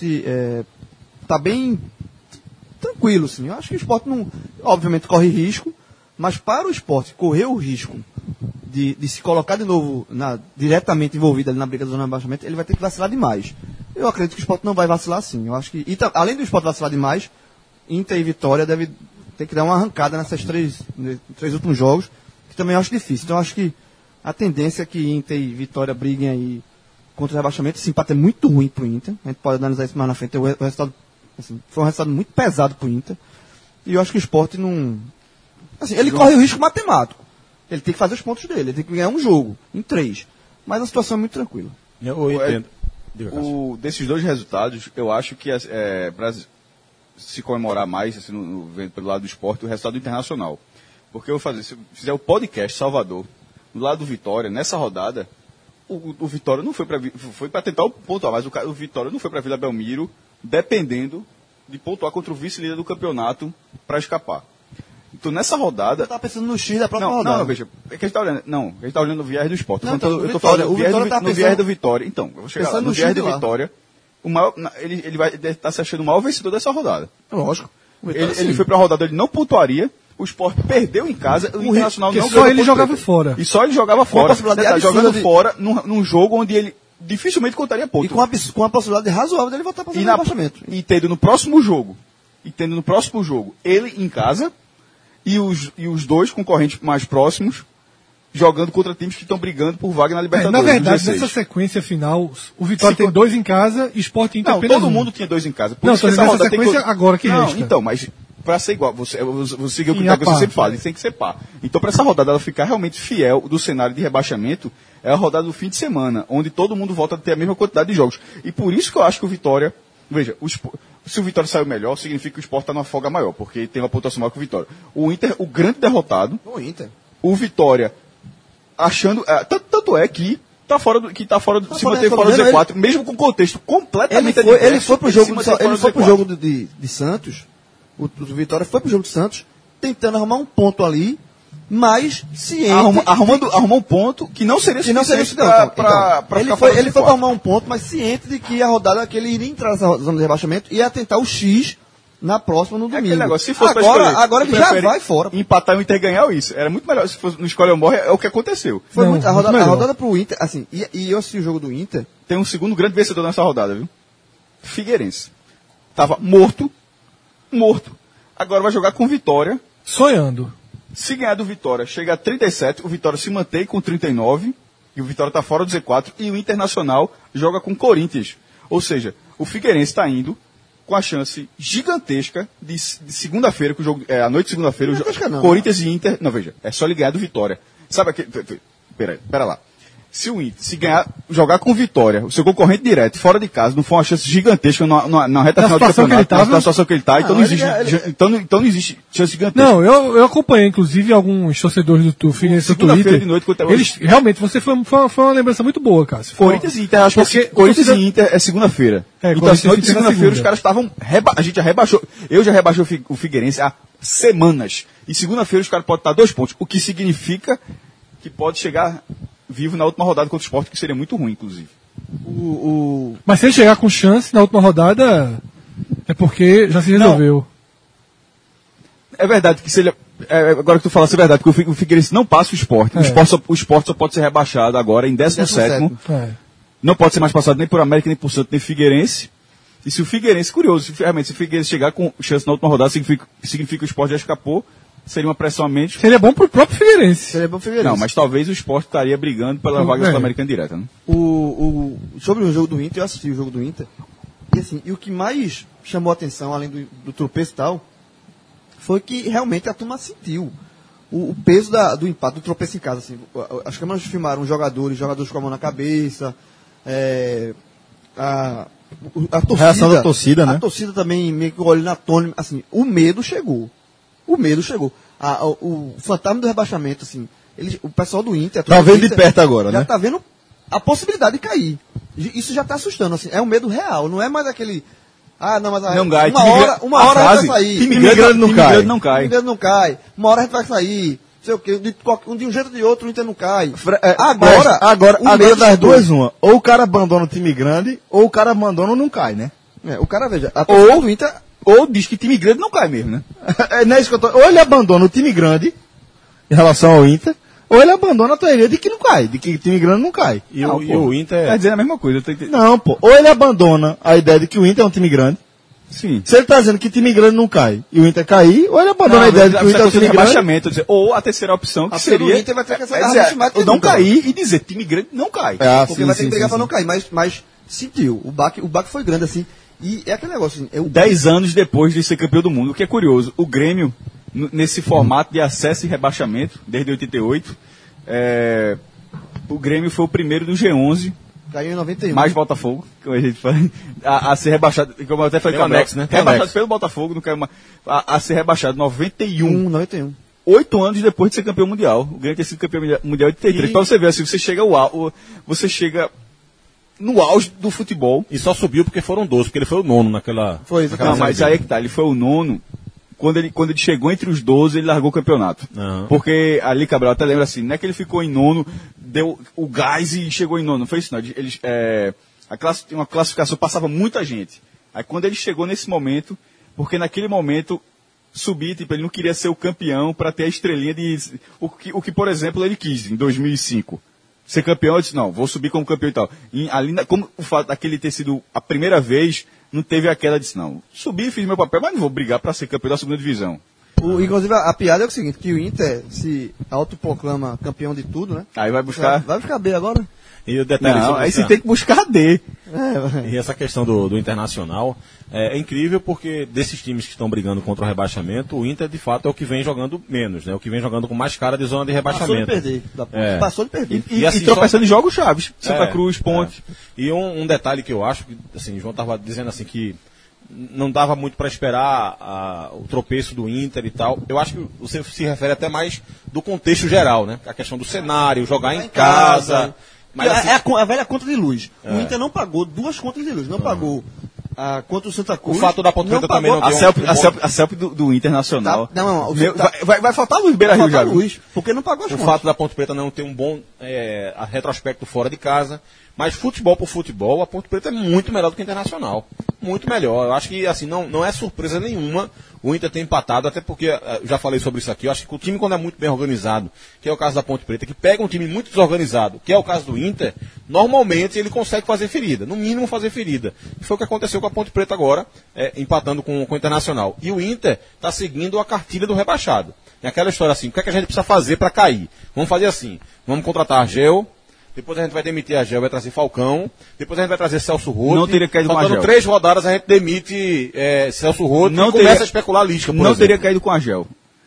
está bem tranquilo, sim. Eu acho que o Sport não, obviamente, corre risco, mas para o Sport correr o risco de se colocar de novo diretamente envolvido ali na briga da zona de rebaixamento, ele vai ter que vacilar demais. Eu acredito que o Sport não vai vacilar, sim. Eu acho que, além do Sport vacilar demais, Inter e Vitória deve ter que dar uma arrancada nesses 3 últimos jogos, que também eu acho difícil. Então eu acho que a tendência é que Inter e Vitória briguem aí contra o rebaixamento. Esse empate é muito ruim pro Inter. A gente pode analisar isso mais na frente. O resultado, assim, foi um resultado muito pesado pro Inter. E eu acho que o Sport não... Assim, ele corre o risco matemático. Ele tem que fazer os pontos dele. Ele tem que ganhar um jogo em 3. Mas a situação é muito tranquila. Eu entendo. Desses 2 resultados, eu acho que para se comemorar mais, assim, vendo pelo lado do Sport, o resultado internacional. Porque se eu fizer o podcast Salvador, do lado do Vitória, nessa rodada, o Vitória não foi para tentar pontuar, mas o Vitória não foi para Vila Belmiro, dependendo de pontuar contra o vice-líder do campeonato para escapar. Então, nessa rodada... Você tá pensando no X da própria rodada. Não, veja, é que a gente tá olhando... Não, a gente tá olhando no viés do Sport. Não, eu tô falando no viés do Vitória. Então, eu vou chegar lá. No viés do Vitória, ele vai estar se achando o maior vencedor dessa rodada. Lógico. Ele foi para a rodada, ele não pontuaria. O Sport perdeu em casa, o Internacional não ganhou. Só ele jogava fora. E só ele jogava fora. Jogando fora num jogo onde ele dificilmente contaria ponto. E com a possibilidade razoável dele voltar para o rebaixamento. E tendo no próximo jogo, ele em casa e os 2 concorrentes mais próximos jogando contra times que estão brigando por vaga na Libertadores. Na verdade, nessa sequência final, o Vitória tem 2 em casa e o Sport Inter apenas todo 1. mundo tinha 2 em casa. Por não, isso que essa sequência agora que resta. Então, mas para ser igual, você seguir o critério que você sempre fala, tem que ser par. Então, para essa rodada ela ficar realmente fiel do cenário de rebaixamento, é a rodada do fim de semana, onde todo mundo volta a ter a mesma quantidade de jogos. E por isso que eu acho que o Vitória... Veja, se o Vitória saiu melhor, significa que o Sport está numa folga maior, porque tem uma pontuação maior que o Vitória. O Inter, o grande derrotado... O Vitória, achando... Tanto é que está fora do... se manteve fora do Z4, mesmo com o contexto completamente diferente. Ele foi pro jogo de Santos... O Vitória foi pro jogo de Santos tentando arrumar um ponto ali, mas ciente... Arrumou um ponto que não seria suficiente para ele foi para arrumar um ponto, mas ciente de que a rodada que ele iria entrar nessa zona de rebaixamento e ia tentar o X na próxima, no domingo. Negócio, se fosse agora ele já vai fora. Empatar o Inter ganhar isso. Era muito melhor se fosse no escolha ou morre, é o que aconteceu. Foi a rodada pro Inter, assim, e eu assisti o jogo do Inter. Tem um segundo grande vencedor nessa rodada, viu? Figueirense. Tava morto. Agora vai jogar com Vitória. Sonhando. Se ganhar do Vitória, chega a 37, o Vitória se mantém com 39, e o Vitória está fora do Z4, e o Internacional joga com Corinthians. Ou seja, o Figueirense está indo com a chance gigantesca de segunda-feira, que o jogo à noite de segunda-feira, Corinthians e Inter... Não, veja, é só ele ganhar do Vitória. Sabe aquele... Pera lá. Se o Inter, jogar com Vitória, o seu concorrente direto, fora de casa, não for uma chance gigantesca na reta final do campeonato, na situação que ele está, então não existe chance gigantesca. Não, eu acompanhei, inclusive, alguns torcedores do Figueirense no Twitter. De noite, eles, realmente, foi uma lembrança muito boa, Cássio. Corinthians e Inter, acho que Corinthians e Inter é segunda-feira. Então, assim, noite de segunda-feira, os caras estavam... A gente já rebaixou. Eu já rebaixou o Figueirense há semanas. E segunda-feira os caras podem estar 2 pontos, o que significa que pode chegar vivo na última rodada contra o Sport, que seria muito ruim, inclusive. Mas se ele chegar com chance na última rodada, é porque já se resolveu. Não. É verdade que se ele... agora que tu falasse, é verdade, porque o Figueirense não passa o Sport. O Sport só pode ser rebaixado agora em 17º. não pode ser mais passado nem por América, nem por Santos, nem Figueirense. E se o Figueirense, curioso, realmente, se o Figueirense chegar com chance na última rodada, significa que o Sport já escapou, seria uma pressão a menos. Seria bom pro próprio Figueirense. Seria bom pro Figueirense. Não, mas talvez o Sport estaria brigando pela vaga sul-americana direta, né? Sobre o jogo do Inter, eu assisti o jogo do Inter, e assim, e o que mais chamou a atenção, além do tropeço e tal, foi que realmente a turma sentiu o peso do empate, do tropeço em casa. Assim. As câmeras filmaram jogadores com a mão na cabeça, a torcida, reação da torcida, né? A torcida também meio que olhando na tona, assim, o medo chegou. O fantasma do rebaixamento, assim, o pessoal do Inter... Tá vendo de perto agora, já né? tá vendo a possibilidade de cair. Isso já tá assustando, assim, é um medo real, não é mais aquele... não, mas não cai. Uma hora a gente vai sair. Time grande não cai. Time grande não cai. Uma hora a gente vai sair. Não sei o quê. De um jeito ou de outro o Inter não cai. Agora das duas, uma. Ou o cara abandona o time grande, ou o cara abandona ou não cai, né? O cara, veja, a torcida do Inter... Ou diz que time grande não cai mesmo, né? Não é isso que eu tô... Ou ele abandona o time grande, em relação ao Inter, ou ele abandona a teoria de que não cai, de que time grande não cai. E o Inter... Tá dizendo a mesma coisa. Não, pô. Ou ele abandona a ideia de que o Inter é um time grande. Sim. Se ele tá dizendo que time grande não cai e o Inter cair, ou ele abandona a ideia de que o Inter é um time grande. Ou a terceira opção, que seria... O Inter vai ter que não cair e dizer time grande não cai. Porque vai ter que brigar pra não cair, mas sentiu. O baque foi grande, assim. E é aquele negócio, assim, 10 anos depois de ser campeão do mundo. O que é curioso, o Grêmio, nesse formato de acesso e rebaixamento, desde 88, o Grêmio foi o primeiro do G11. Caiu em 91. Mais Botafogo, como a gente fala, a ser rebaixado, como eu até falei com o Alex, né? Rebaixado pelo Botafogo, não caiu mais, a ser rebaixado 91. 8 anos depois de ser campeão mundial. O Grêmio ter sido campeão mundial em 83. Pra você ver, assim, você chega no auge do futebol. E só subiu porque foram 12, porque ele foi o nono naquela... Não, mas aí é que tá, ele foi o nono. Quando ele chegou entre os 12, ele largou o campeonato. Uhum. Porque ali, Cabral, até lembra assim, não é que ele ficou em nono, deu o gás e chegou em nono. Não foi isso, não. Uma classificação, passava muita gente. Aí quando ele chegou nesse momento, porque naquele momento, subir, tipo, ele não queria ser o campeão para ter a estrelinha de... O que, por exemplo, ele quis em 2005. Ser campeão, eu disse, não, vou subir como campeão e tal. E ali, como o fato daquele ter sido a primeira vez, não teve aquela, disse, não, subi, fiz meu papel, mas não vou brigar para ser campeão da segunda divisão. Inclusive, a piada é o seguinte, que o Inter se autoproclama campeão de tudo, né? Aí vai buscar... Vai buscar B agora? E o detalhe não, aí você tem que buscar D. E essa questão do Internacional é incrível porque desses times que estão brigando contra o rebaixamento, o Inter de fato é o que vem jogando menos, né? O que vem jogando com mais cara de zona de rebaixamento. Passou de perder. E tropeçando em jogos chaves. Santa Cruz, Ponte. E um detalhe que eu acho, que assim, o João estava dizendo assim que não dava muito para esperar o tropeço do Inter e tal. Eu acho que você se refere até mais do contexto geral, né? A questão do cenário, jogar em casa. Mas, assim, a velha conta de luz. O Inter não pagou 2 contas de luz. Não pagou a conta do Santa Cruz. O fato da Ponte Preta também não deu a CELP do Internacional. Vai faltar luz, Beira-Rio já. Porque não pagou as contas. O fato da Ponte Preta não ter um bom retrospecto fora de casa. Mas futebol por futebol, a Ponte Preta é muito melhor do que o Internacional. Muito melhor. Eu acho que assim, não é surpresa nenhuma o Inter ter empatado, até porque, já falei sobre isso aqui, eu acho que o time quando é muito bem organizado, que é o caso da Ponte Preta, que pega um time muito desorganizado, que é o caso do Inter, normalmente ele consegue fazer ferida, no mínimo fazer ferida. E foi o que aconteceu com a Ponte Preta agora, empatando com o Internacional. E o Inter está seguindo a cartilha do rebaixado. É aquela história assim, o que é que a gente precisa fazer para cair? Vamos fazer assim, vamos contratar Argel, depois a gente vai demitir a Gel, vai trazer Falcão. Depois a gente vai trazer Celso Roth. Não teria caído com a Gel. Faltando 3 rodadas a gente demite Celso Roth e começa a especular a Lisca, por exemplo. Teria caído com a Gel.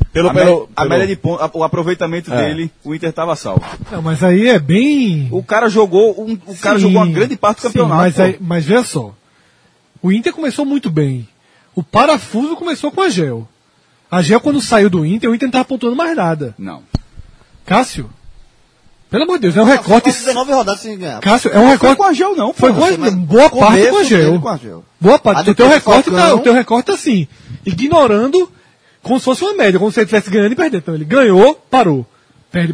A média de ponto, o aproveitamento dele, o Inter estava salvo. Não, mas aí é bem... O cara jogou uma grande parte do campeonato. Mas veja só. O Inter começou muito bem. O parafuso começou com a Gel. A Gel, quando saiu do Inter, o Inter não estava pontuando mais nada. Não. Cássio... Pelo amor de Deus, é um recorte. 19 rodadas sem ganhar. Cássio, é um recorte. Foi com a Gel, não. Foi boa parte com a Gel. Boa parte. O teu recorte tá assim, ignorando como se fosse uma média, como se ele estivesse ganhando e perdendo. Então ele ganhou, parou. Perde.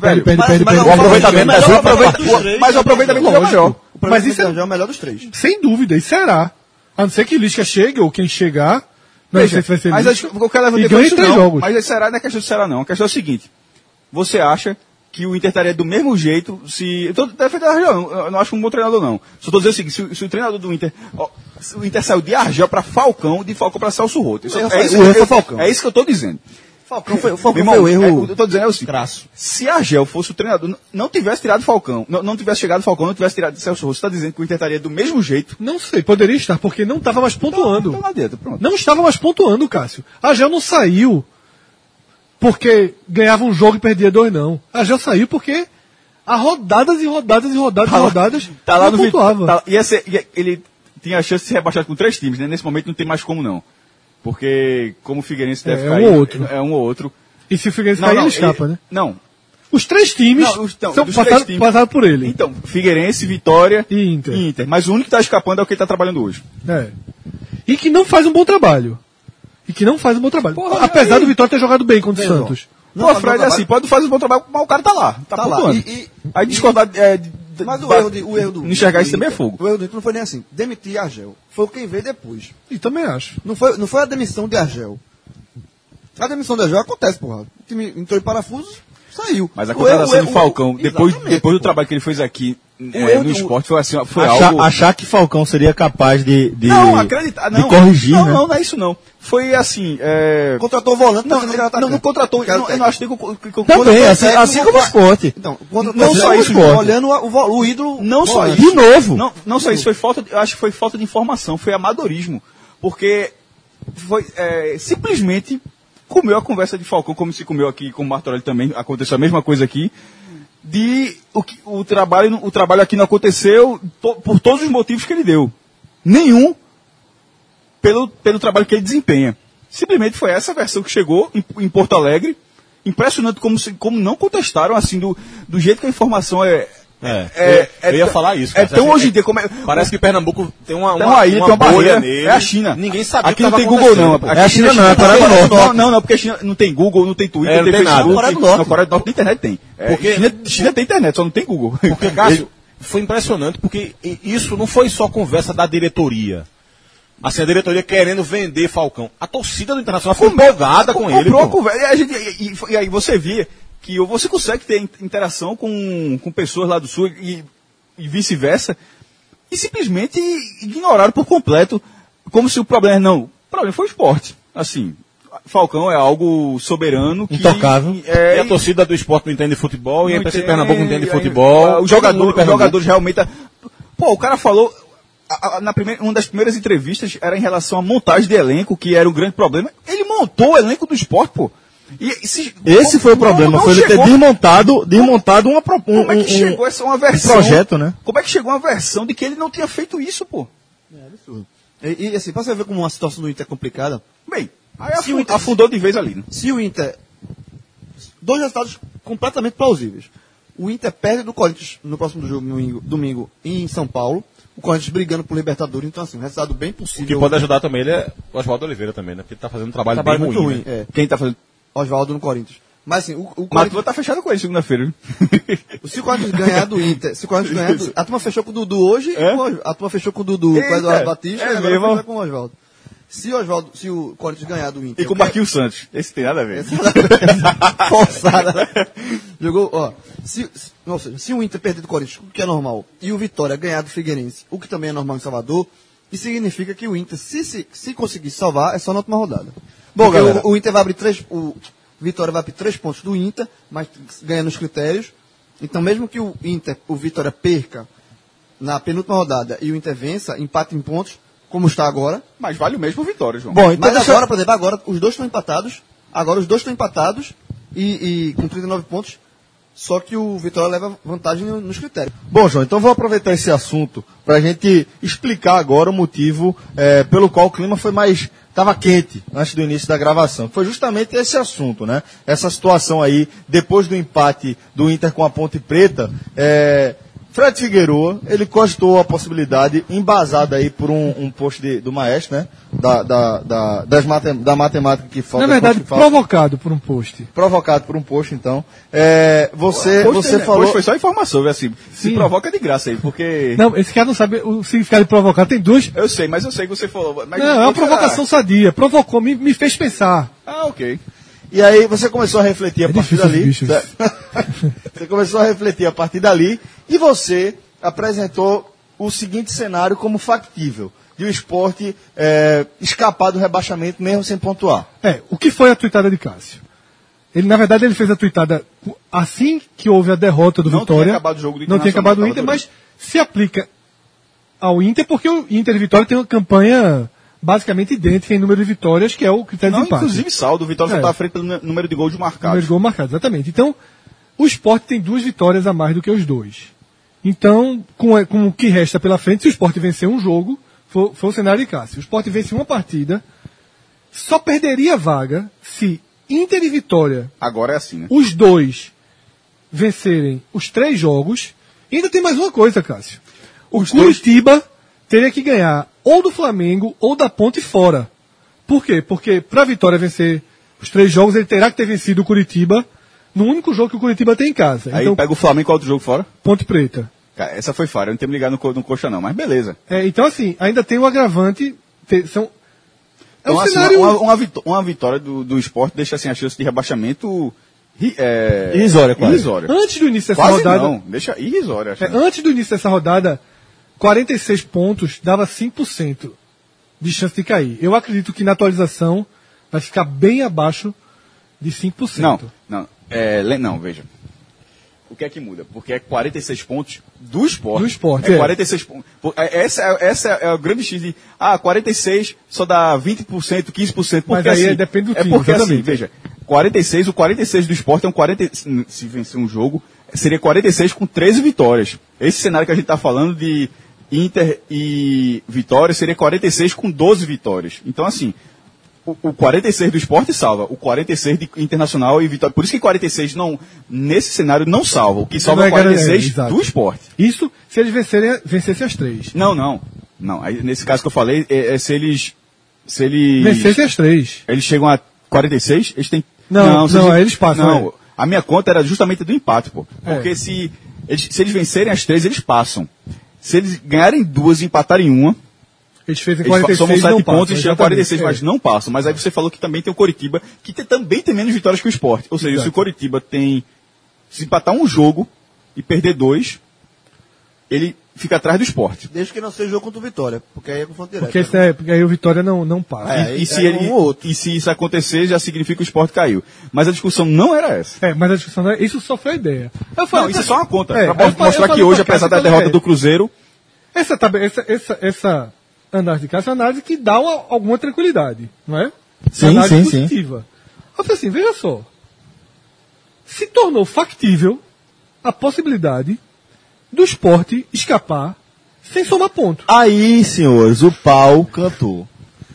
Mas o aproveitamento é melhor. Mas isso é o melhor dos 3. Sem dúvida, isso será. A não ser que Lisca chegue ou quem chegar. Não sei se vai ser mas Lisca. eu quero levantar e ganha 3 jogos. Mas será, não é questão de será, não. A questão é o seguinte: você acha que o Inter estaria do mesmo jeito se... Eu tô defendendo a Argel, eu não acho um bom treinador, não. Só tô dizendo o seguinte, se o treinador do Inter... Se o Inter saiu de Argel para Falcão, de Falcão para Celso Roth. É isso que eu tô dizendo. Falcão foi o erro. Eu tô dizendo assim, crasso. Se Argel fosse o treinador, não tivesse tirado Falcão, não tivesse chegado Falcão, não tivesse tirado Celso Roth, você tá dizendo que o Inter estaria do mesmo jeito? Não sei, poderia estar, porque não estava mais pontuando. Então não adianta, pronto. Não estava mais pontuando, Cássio. Argel não saiu porque ganhava um jogo e perdia 2, não. Argel saiu porque há rodadas e rodadas e rodadas e rodadas tá lá não no pontuava. Ele tinha a chance de ser rebaixado com 3 times, né? Nesse momento não tem mais como não. Porque como o Figueirense deve cair... É um ou outro. E se o Figueirense cair, ele escapa, né? Não. Os 3 times passaram por ele. Então, Figueirense, Vitória e Inter. Mas o único que está escapando é o que ele está trabalhando hoje. E que não faz um bom trabalho. Porra, apesar do Vitória ter jogado bem contra o Santos. Não, Fred, é assim, pode fazer um bom trabalho, mas o cara tá lá. Tá lá. Aí discordar... Mas o erro do... Não enxergar isso também é fogo. O erro do Inter não foi nem assim. Demitir Argel. Foi quem veio depois. E também acho. Não foi a demissão de Argel. A demissão de Argel acontece, porra. O time entrou em parafuso, saiu. Mas a contratação de Falcão, depois do trabalho que ele fez aqui no esporte, foi assim, achar que Falcão seria capaz de corrigir, né? Não é isso não. Foi assim... Contratou o volante. Não contratou. Eu não acho que... Também, assim como o esporte. Então, não só isso, olhando o ídolo... Não só isso. De novo. Não só isso, eu acho que foi falta de informação, foi amadorismo. Porque foi simplesmente comeu a conversa de Falcão, como se comeu aqui com o Martorelli também, aconteceu a mesma coisa aqui, o trabalho aqui não aconteceu por todos os motivos que ele deu. Nenhum pelo trabalho que ele desempenha. Simplesmente foi essa versão que chegou em Porto Alegre. Impressionante como não contestaram assim do jeito que a informação eu ia falar isso. Então hoje em dia parece que Pernambuco tem uma barreira nele. É a China. Ninguém sabia. Aqui não tem Google não. É a China não, é a Coreia do Norte. Não, porque a China não tem Google, não tem Twitter, não tem Facebook. Na Coreia do Norte tem internet, tem. Porque China tem internet, só não tem Google. Porque Cássio, foi impressionante porque isso não foi só conversa da diretoria. Assim, a diretoria querendo vender Falcão. A torcida do Internacional foi empolgada com ele. E aí você via que você consegue ter interação com pessoas lá do Sul e vice-versa, e simplesmente ignoraram por completo, como se o problema o problema foi o esporte. Assim, Falcão é algo soberano, intocável. E a torcida do esporte não entende de futebol, e a imprensa de Pernambuco não entende de futebol. Os jogadores realmente... o cara falou... uma das primeiras entrevistas era em relação à montagem de elenco, que era um grande problema. Ele montou o elenco do esporte, pô. Esse foi o problema, foi ele ter desmontado como é que chegou uma versão? Projeto, né? Como é que chegou uma versão de que ele não tinha feito isso, pô? É absurdo. E assim, pra você ver como uma situação do Inter é complicada. Bem, aí afundou de vez ali, né? Se o Inter... 2 resultados completamente plausíveis. O Inter perde do Corinthians no próximo jogo, domingo, em São Paulo. O Corinthians brigando por Libertadores, então assim, um resultado bem possível. O que pode ajudar também ele é o Oswaldo Oliveira também, né? Porque ele tá fazendo um trabalho bem muito ruim. Né? Quem tá fazendo? Oswaldo no Corinthians. Mas assim, o Corinthians vai tá fechado com ele segunda-feira. Se o Corinthians ganhar do Inter, a turma fechou com o Dudu hoje, a turma fechou com o Dudu, com o Eduardo Batista, e agora vai com o Oswaldo. Se o Corinthians ganhar do Inter... E com o Marquinhos Santos. Esse tem nada a ver. Forçada, né? Jogou, se o Inter perder do Corinthians, o que é normal, e o Vitória ganhar do Figueirense, o que também é normal em Salvador, isso significa que o Inter, se conseguir salvar, é só na última rodada. Bom, galera, o Inter vai abrir o Vitória vai abrir 3 pontos do Inter, mas ganha nos critérios. Então, mesmo que o Vitória perca na penúltima rodada e o Inter vença, empate em pontos, como está agora. Mas vale o mesmo Vitória, João. Bom, então mas agora, por exemplo, os dois estão empatados. Agora os dois estão empatados e com 39 pontos. Só que o Vitória leva vantagem nos critérios. Bom, João, então vou aproveitar esse assunto para a gente explicar agora o motivo pelo qual o clima foi estava quente antes do início da gravação. Foi justamente esse assunto, né? Essa situação aí, depois do empate do Inter com a Ponte Preta, Fred Figueroa, ele cogitou a possibilidade, embasada aí por um post do Maestro, né? Da matemática que falta. Na verdade, provocado por um post. Provocado por um post, então. Você falou... Post foi só informação, assim. Se provoca de graça aí, porque... Não, esse cara não sabe o significado de provocar. Tem duas... Eu sei que você falou. Mas não, é uma provocação sadia. Provocou, me fez pensar. Ah, ok. E aí você começou a refletir a partir dali. Você começou a refletir a partir dali e você apresentou o seguinte cenário como factível, de o Sport escapar do rebaixamento mesmo sem pontuar. O que foi a tuitada de Cássio? Ele, na verdade, ele fez a tuitada assim que houve a derrota do Vitória. Não tinha acabado o jogo do Inter. Não tinha acabado o Inter, mas se aplica ao Inter, porque o Inter e Vitória tem uma campanha basicamente idêntica em número de vitórias, que é o critério de empate. Inclusive saldo, o Vitória só está à frente pelo número de gols marcados. Número de gols marcados, exatamente. Então, o Sport tem 2 vitórias a mais do que os 2. Então, com o que resta pela frente, se o Sport vencer um jogo, foi o cenário de Cássio. O Sport vence uma partida, só perderia a vaga se Inter e Vitória, agora é assim, né? Os 2 vencerem os 3 jogos. E ainda tem mais uma coisa, Cássio. O Curitiba teria que ganhar ou do Flamengo ou da Ponte fora. Por quê? Porque para a Vitória vencer os 3 jogos, ele terá que ter vencido o Curitiba no único jogo que o Curitiba tem em casa. Aí então, pega o Flamengo, qual outro jogo fora? Ponte Preta. Cara, essa foi falha, eu não tenho me ligado no Coxa não, mas beleza. Então assim, ainda tem o agravante... Então, assim, cenário... uma vitória do Sport deixa assim a chance de rebaixamento irrisória, quase. Irrisória. Antes do início dessa quase rodada... não, deixa irrisória. Antes do início dessa rodada, 46 pontos dava 5% de chance de cair. Eu acredito que na atualização vai ficar bem abaixo de 5%. Não, veja. O que é que muda? Porque é 46 pontos do Sport. Do Sport, 46 pontos. Essa é o grande X de 46 só dá 20%, 15%. Mas aí assim, depende do time. É porque assim, veja, o 46 do Sport é um 40, se vencer um jogo, seria 46 com 13 vitórias. Esse cenário que a gente está falando de Inter e Vitória seria 46 com 12 vitórias. Então assim, o 46 do Sport salva, o 46 de Internacional e Vitória. Por isso que 46 não, nesse cenário não salva. O que salva é 46 do Sport. Isso se eles vencessem as 3. Não. Aí, nesse caso que eu falei, se eles vencessem as 3. Eles chegam a 46, eles têm... Não, eles passam. Não, a minha conta era justamente do empate, pô. Porque se eles vencerem as 3, eles passam. Se eles ganharem 2 e empatarem uma, eles fazem 46, somam 7 pontos e chegam a 46, mas não passam. Mas aí você falou que também tem o Coritiba, que também tem menos vitórias que o Sport. Ou seja, se o Coritiba se empatar um jogo e perder 2, ele fica atrás do Sport. Desde que não seja jogo contra o Vitória, porque aí é confronto direto. Porque aí o Vitória não passa. E se isso acontecer, já significa que o Sport caiu. Mas a discussão não era essa. Mas a discussão não era... Isso só foi a ideia. Isso é só uma conta. Pra mostrar que hoje, apesar da derrota do Cruzeiro... Essa análise de Cássio é uma análise que dá alguma tranquilidade, não é? Sim, análise positiva. Eu falei assim, veja só. Se tornou factível a possibilidade do Sport escapar sem somar ponto. Aí, senhores, o pau cantou.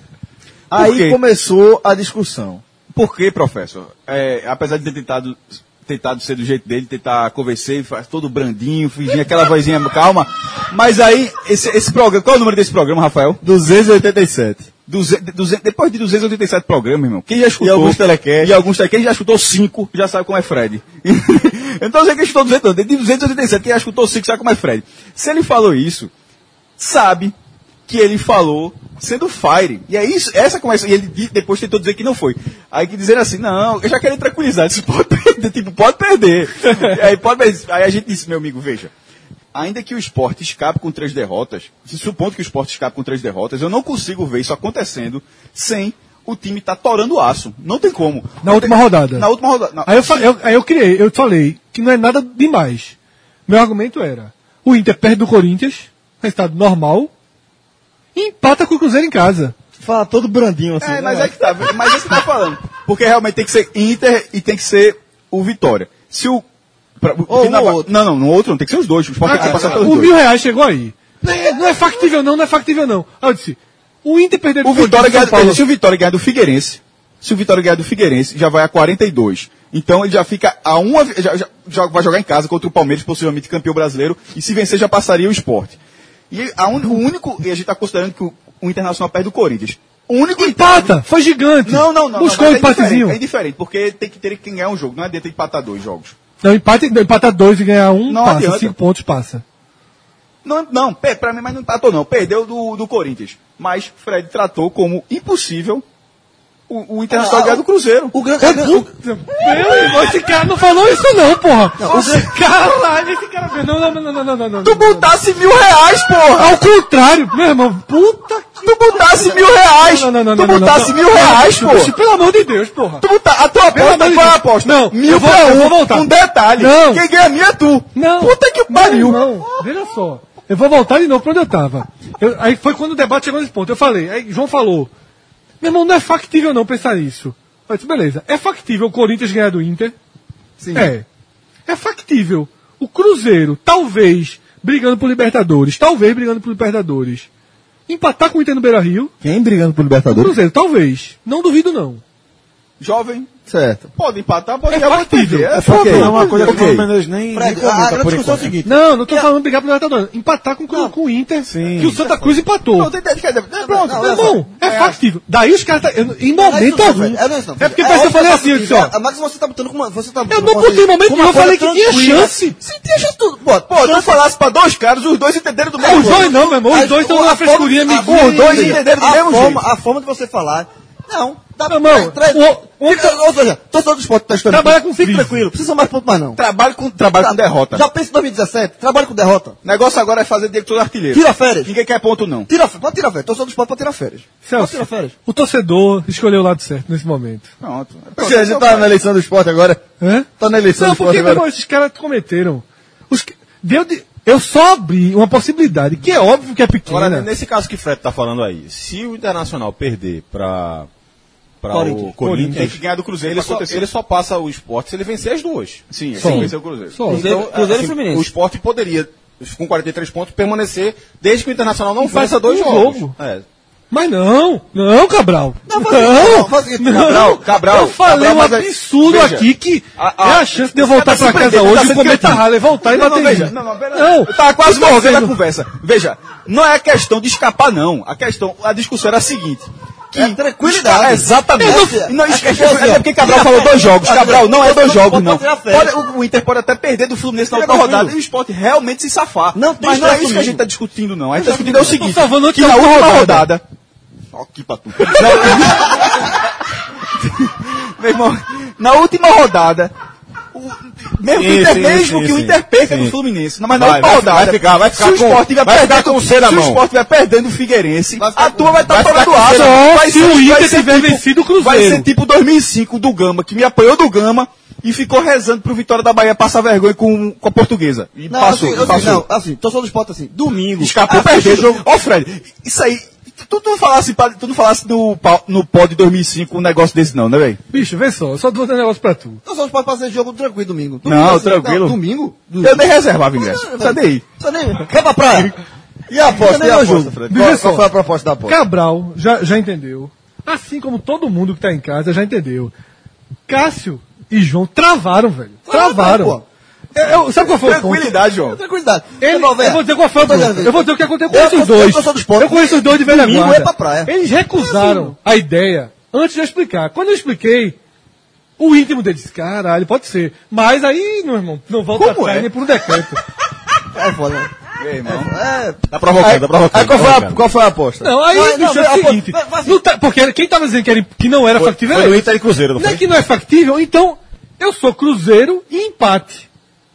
Aí começou a discussão. Por que, professor? Apesar de ter tentado ser do jeito dele, tentar conversar, faz todo brandinho, fingir aquela vozinha calma. Mas aí, esse programa, qual é o número desse programa, Rafael? 287. Depois de 287 programas, irmão, quem já escutou... E alguns telecasts. Quem já escutou 5, já sabe como é Fred. Então, você que escutou 287, quem já escutou 5, sabe como é Fred. Se ele falou isso, sabe que ele falou sendo fire. E é isso, essa começa. E ele depois tentou dizer que não foi. Aí que dizer assim, não, eu já quero tranquilizar, disse, pode perder, pode perder. Aí a gente disse, meu amigo, veja, ainda que o Sport escape com 3 derrotas, se supondo que o Sport escape com 3 derrotas, eu não consigo ver isso acontecendo sem o time estar torando o aço. Não tem como. Na última rodada. Não. Aí eu falei que não é nada demais. Meu argumento era, o Inter perde do Corinthians, resultado normal, e empata com o Cruzeiro em casa. Fala todo brandinho assim. Mas é que tá. Mas é que tá falando. Porque realmente tem que ser Inter e tem que ser o Vitória. Se o... Não, no outro não. Tem que ser os dois. O Sport tem que passar pelos dois. O R$1.000 chegou aí. Não é factível não. Aí eu disse, o Inter perdeu do Corinthians. Se o Vitória ganhar do Figueirense, já vai a 42. Então ele já fica a uma... Já vai jogar em casa contra o Palmeiras, possivelmente campeão brasileiro. E se vencer já passaria o Sport. E o único, e a gente está considerando que o Internacional perde do Corinthians. O único empata! Foi gigante! Não. Buscou um empatezinho. É indiferente, porque tem que ganhar um jogo. Não adianta empatar 2 jogos. Não, empata 2 e ganhar 1, não passa. Adianta. 5 pontos passa. Não, pra mim, mas não empatou não. Perdeu do Corinthians. Mas Fred tratou como impossível O Internacional ganhou do Cruzeiro. Meu irmão, esse cara não falou isso não, porra. Esse cara... Não. Tu botasse R$1.000, porra. Ao contrário, meu irmão, puta que... Tu botasse R$1.000. Tu botasse R$1.000, porra. Pelo amor de Deus, porra. A tua aposta foi a aposta. Não, 1.000 pra eu vou um. voltar. Um detalhe. Não. Quem ganha a minha é tu. Não. Puta que pariu. Não, veja só. Eu vou voltar de novo pra onde eu tava. Aí foi quando o debate chegou nesse ponto. Eu falei, aí João falou, meu irmão, não é factível não pensar nisso. Eu disse, beleza, é factível o Corinthians ganhar do Inter? Sim. É factível. O Cruzeiro, talvez, brigando por Libertadores, empatar com o Inter no Beira-Rio. Quem brigando por O Libertadores? Cruzeiro, talvez. Não duvido não. Jovem. Certo. Pode empatar, pode É ganhar, pode factível. perder. Porque Ok. é uma coisa que Ok. o Menezes nem Fred, comenta a grande por discussão é o enquanto. seguinte. Não tô falando brigar por Libertadores. Empatar com o Inter, Sim. que o Santa Cruz empatou. Pronto, Não, Meu irmão, é factível. Daí os caras... Em momento algum... É porque parece que eu falei assim, eu disse, ó... Mas você tá botando com uma... Você tá Eu não botei em momento nenhum, eu falei que tinha chance. Sim, tinha chance tudo. Pô, tu falasse pra dois caras, os dois entenderam do Os mesmo dois não, meu irmão. Os dois estão na frescurinha, amiguinho. Os dois entenderam do mesmo jeito. A forma de você falar... Não. Dá, Meu irmão, ou seja, torcedor do esporte tá estudando. Trabalha com Fique crise. tranquilo, precisa mais ponto mais não. Trabalho com derrota. Já pensa em 2017, trabalho com derrota. O negócio agora é fazer Diego todo artilheiro. Tira férias. Ninguém quer ponto, não. Pode tirar férias. Torcedor do esporte pode tirar férias. Pode Celso, tirar férias. o torcedor escolheu o lado certo nesse momento. Pronto. Você já tá na eleição do esporte agora? Hã? Tá na eleição Não, do esporte porque, meu agora? irmão, esses caras cometeram. Eu só abri uma possibilidade, que é óbvio que é pequena. Agora, nesse caso que o Fred tá falando aí, se o Internacional perder para o Corinthians, tem que ganhar do Cruzeiro. Ele só passa o Sport se ele vencer as duas. Sim, Só. sim, venceu o Cruzeiro. Só. Cruzeiro e Fluminense. O Sport poderia, com 43 pontos, permanecer desde que o Internacional não faz faça dois um jogos. jogo. É. Mas não, Cabral. Cabral. Eu falei Cabral, um mas é- absurdo veja, aqui que a- é a chance de eu voltar Você tá pra se casa prendendo, hoje, tá se comer prendendo. tarralho, voltar e bater. Veja, Não, eu tava quase Tá morrendo a sendo- conversa. Veja, não é questão de escapar, não. A discussão era a seguinte. É tranquilidade. Exatamente. Eu Não, não- esquece, é assim, ó. é porque Cabral falou dois jogos. Cabral não é dois jogos, não. Pode tirar férias. O Inter pode até perder do Fluminense na É última tranquilo. rodada e o Sport realmente se safar. Não tem Mas não é stress isso que a gente comigo. está discutindo, não. A gente está discutindo é o seguinte. Tô salvando Que outra na última rodada. rodada... Ó, aqui pra tu. Meu irmão, na última rodada... Mesmo que o Inter, mesmo que o Inter perca do Fluminense, mas na última rodada, vai ficar se o Sport tiver perdendo, com C na se o mão. Sport tiver perdendo o Figueirense, a turma vai estar vai ficar falando com aço. C na mão. Vai Se ser- o vai Inter ser tiver vencido o Cruzeiro. Vai ser tipo 2005 do Gama, que me apoiou do Gama e ficou rezando pro Vitória da Bahia passar vergonha com a Portuguesa. E Não, passou, assim, passou. não, assim, torcedor do esporte assim, domingo. Escapou perdendo. Ó, Fred, isso aí. Tu não falasse no pod de 2005 um negócio desse, não, né, velho? Bicho, vê só, eu só vou dar um negócio pra tu. Torcedor do esporte pode fazer jogo tranquilo domingo. Não, tranquilo. Domingo? Eu nem reservava ingresso. Cadê aí? Você nem... Vai pra praia. E a aposta? Também E a é o aposta, jogo. Fred? Vê Qual só. foi a proposta da aposta? Cabral já entendeu. Assim como todo mundo que tá em casa já entendeu. Cássio e João travaram, velho. Travaram. pô. Sabe qual foi o ponto? Tranquilidade, João. Tranquilidade. Eu vou dizer qual foi o ponto. Eu vou dizer o que aconteceu com Eu esses sou dois. torcedor do esporte. Eu conheço os dois de velha Domingo guarda. é pra praia. Eles recusaram a ideia antes de eu explicar. Quando eu expliquei, o íntimo deles disse, caralho, pode ser. Mas aí, meu irmão, não volta Como atrás é? nem por um decreto. É foda. Meu irmão. É. Tá provocando, tá provocando. Aí qual foi a aposta? Não, aí, Não, bicho, não, é o não, seguinte. Não tá- porque quem tava dizendo que não era factível Foi era do eu. Inter e Cruzeiro, não Não é foi? que não é factível, então eu sou Cruzeiro e empate.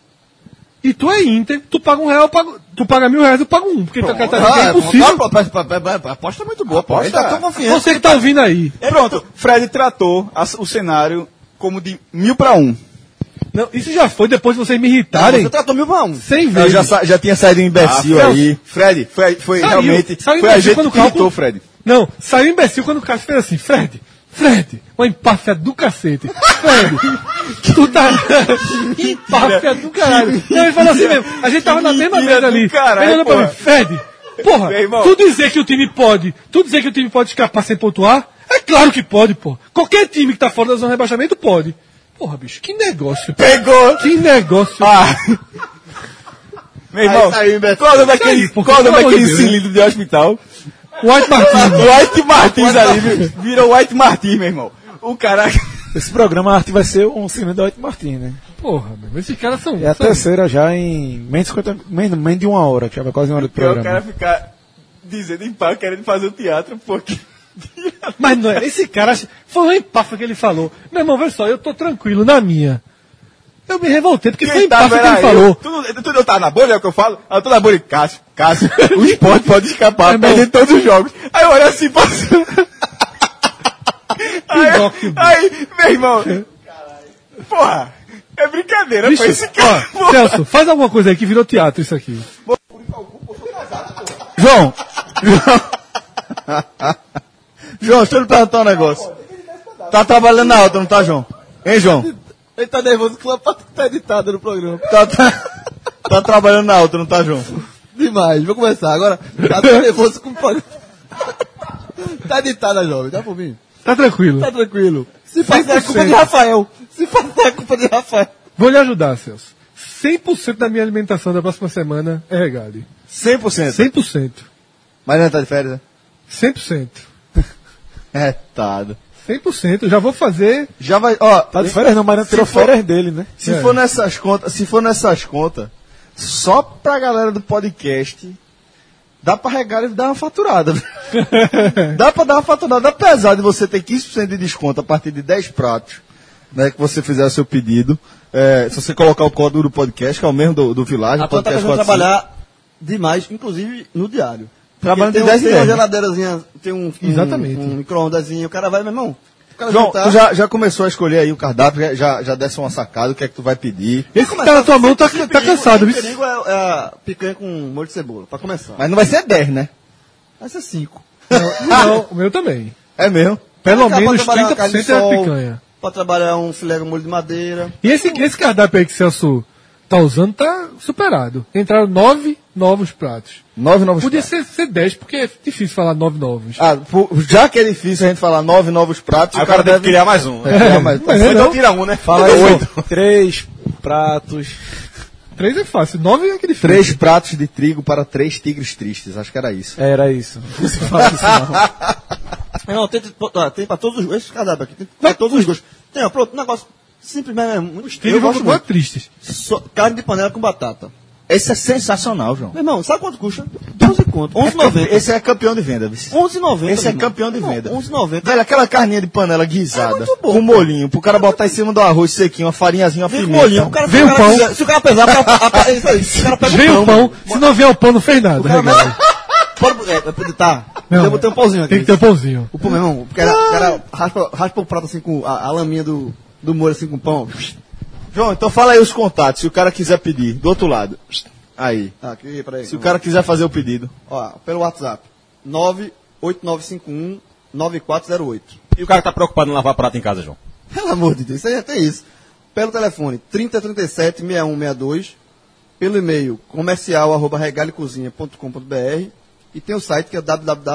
E tu é Inter, tu paga R$1, tu paga R$1.000, eu pago um. Porque tu tá dizendo que é impossível. A aposta é muito boa, pô. Aposta. Ele tá tão confiante. Você que tá ouvindo aí. Pronto, Fred tratou o cenário como de 1000 para 1. Não, isso já foi depois de vocês me irritarem Você tratou 1000 pra 1. 100 Eu vezes. já tinha saído um imbecil aí. Fred, foi Saiu realmente. Foi a imbecil gente quando que o irritou, cálculo- Fred. Não, saiu imbecil quando o Cássio fez assim, Fred, uma empáfia do cacete. Fred, tu tá... empáfia do caralho. Não, ele falou assim mesmo, a gente tava na mesma Mentira mesa do ali. caralho, Ele olhou pra porra. mim, Fred, porra, Meu irmão. tu dizer que o time pode escapar sem pontuar? É claro que pode, pô. Qualquer time que tá fora da zona de rebaixamento pode. Porra, bicho, que negócio. Pegou! Que negócio. Ah! Meu irmão, saiu, Beto. qual é o nome daquele, Isso aí, qual é o nome pelo amor daquele de Deus, cilindro de hospital? White Martins. White Martins ali, virou White Martins, meu irmão. O cara... Esse programa, a arte vai ser um cilindro da White Martins, né? Porra, meu, esses caras são... É a são- terceira já em menos de uma hora, que já vai quase uma hora de Que é o programa. cara ficar dizendo em pau, querendo fazer o teatro, porque Mas não é. Esse cara foi uma empáfia que ele falou. Meu irmão, veja só, eu tô tranquilo na minha. Eu me revoltei, porque foi empáfia que ele falou. Tu não tá na bolha, é o que eu falo? Eu tô na bolha. Cássio, o Sport pode escapar, perde todos os jogos. Aí eu olho assim, passando. Aí, meu irmão. Porra, é brincadeira, Bicho, foi esse cara. ó, Celso, faz alguma coisa aí que virou teatro isso aqui. João, deixa eu lhe perguntar um negócio. Tá trabalhando na alta, não tá, João? Hein, João? Ele tá nervoso com a parte que tá editada no programa. Tá trabalhando na alta, não tá, João? Demais, vou começar. Agora, tá nervoso com o programa. Tá editada, jovem, tá por mim? Tá tranquilo. Tá tranquilo. Se passar é culpa de Rafael. Se passar é culpa de Rafael. Vou lhe ajudar, Celso. 100% da minha alimentação da próxima semana é regale. 100%. 100%. Mas não tá de férias, né? 100%. Retado. 100%. Já vou fazer. Já vai, ó. Tá de férias não, mas não tirou férias dele, né? Se for nessas contas, só pra galera do podcast, dá pra regar e dar uma faturada. Dá pra dar uma faturada. Apesar de você ter 15% de desconto a partir de 10 pratos, né, que você fizer o seu pedido. Se você colocar o código do podcast, que é o mesmo do Village, A tua tá podcast precisando trabalhar demais, inclusive no diário. Trabalhando tem de 10 em tem uma 10, né? geladeirazinha, tem um Exatamente. um micro-ondazinho, o cara vai, meu irmão. O cara João, juntar- tu já começou a escolher aí o cardápio, já desse uma sacada, o que é que tu vai pedir. Esse cara na tua mão tá cansado, viu? Perigo é a picanha com molho de cebola, pra começar. Mas não vai ser 10, né? Vai ser 5. Não, o meu também. É mesmo. Pelo Cara, menos pode trabalhar uma carne de 30% é sol, picanha. Pode trabalhar um filé com molho de madeira. E esse cardápio aí que o Celso tá usando tá superado. Entraram 9 novos pratos. 9 novos Podia pratos. ser 10, porque é difícil falar 9 novos. Já que é difícil a gente falar 9 novos pratos, Aí o cara deve criar mais um. É, criar mais. Mas Então não. tira um, né? Fala aí, 3 pratos. 3 é fácil, 9 é aquele 3 pratos de trigo para 3 tigres tristes. Acho que era isso. Era isso. Não se fala isso não. Não, tem pra todos os gostos. Esse cardápio aqui tem pra todos os gostos. Tem, ó, pronto, um negócio simples mesmo. Tigre vão muito tristes. Carne de panela com batata. Esse é sensacional, João. Meu irmão, sabe quanto custa? 12 conto. 11,90. Esse é campeão de venda, vice. 11,90. Esse é meu campeão de irmão. venda. 11,90. Velho, aquela carninha de panela guisada, É muito bom, com molhinho, pro cara botar em cima do arroz sequinho, uma farinhazinha, uma Vem com pimenta. molhinho. O cara, Vem o pão. Se o cara pesar, é isso aí. Se o cara pega Vem o pão, meu. se não vier o pão, não fez nada. O cara regalo. pode tá. Não, Eu botei um pauzinho aqui. Tem que ter um pãozinho. O pão, meu irmão, o cara raspa o prato assim com a laminha do molho assim com o pão. João, então fala aí os contatos, se o cara quiser pedir, do outro lado. Aí. Aqui, peraí. Se o cara quiser fazer o pedido. Ó, pelo WhatsApp. 98951-9408. E o cara tá preocupado em lavar prato em casa, João? Pelo amor de Deus, isso aí até isso. Pelo telefone 3037-6162. Pelo e-mail comercial@regalecozinha.com.br. E tem o site que é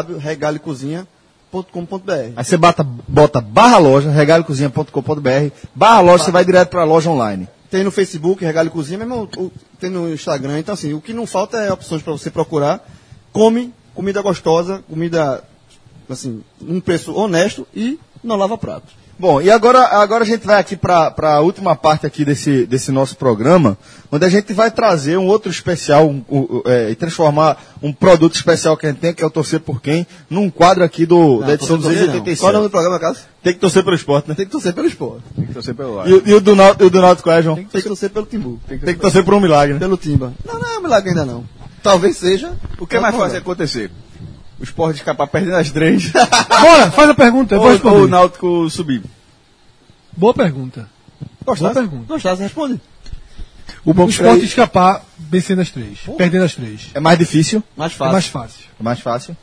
www.regalecozinha.com.br. Aí você bota barra loja, regalecozinha.com.br, barra loja, você vai direto pra loja online. Tem no Facebook, Regale Cozinha, mesmo tem no Instagram. Então, assim, o que não falta é opções para você procurar. Come, comida gostosa, comida, assim, um preço honesto e não lava prato. Bom, e agora a gente vai aqui para a última parte aqui desse nosso programa, onde a gente vai trazer um outro especial e transformar um produto especial que a gente tem, que é o Torcer por Quem, num quadro aqui da edição 287. Qual é o nome do programa, Cássio? Tem que torcer pelo esporte, né? Tem que torcer pelo esporte. Tem que torcer pelo lado. E o do Náutico qual é, João? Tem que torcer pelo Timbu. Tem que torcer por um milagre, né? Pelo Timba. Não é um milagre ainda não. Talvez seja. O que é mais fácil acontecer? O Sport escapar perdendo as 3 Bora, faz a pergunta, eu vou ou responder. o Náutico subir? Boa pergunta. Boa pergunta. Gostasse, responde. O bom O esporte escapar vencendo as 3, perdendo as 3. É mais difícil, Mais É fácil. mais fácil. é mais fácil.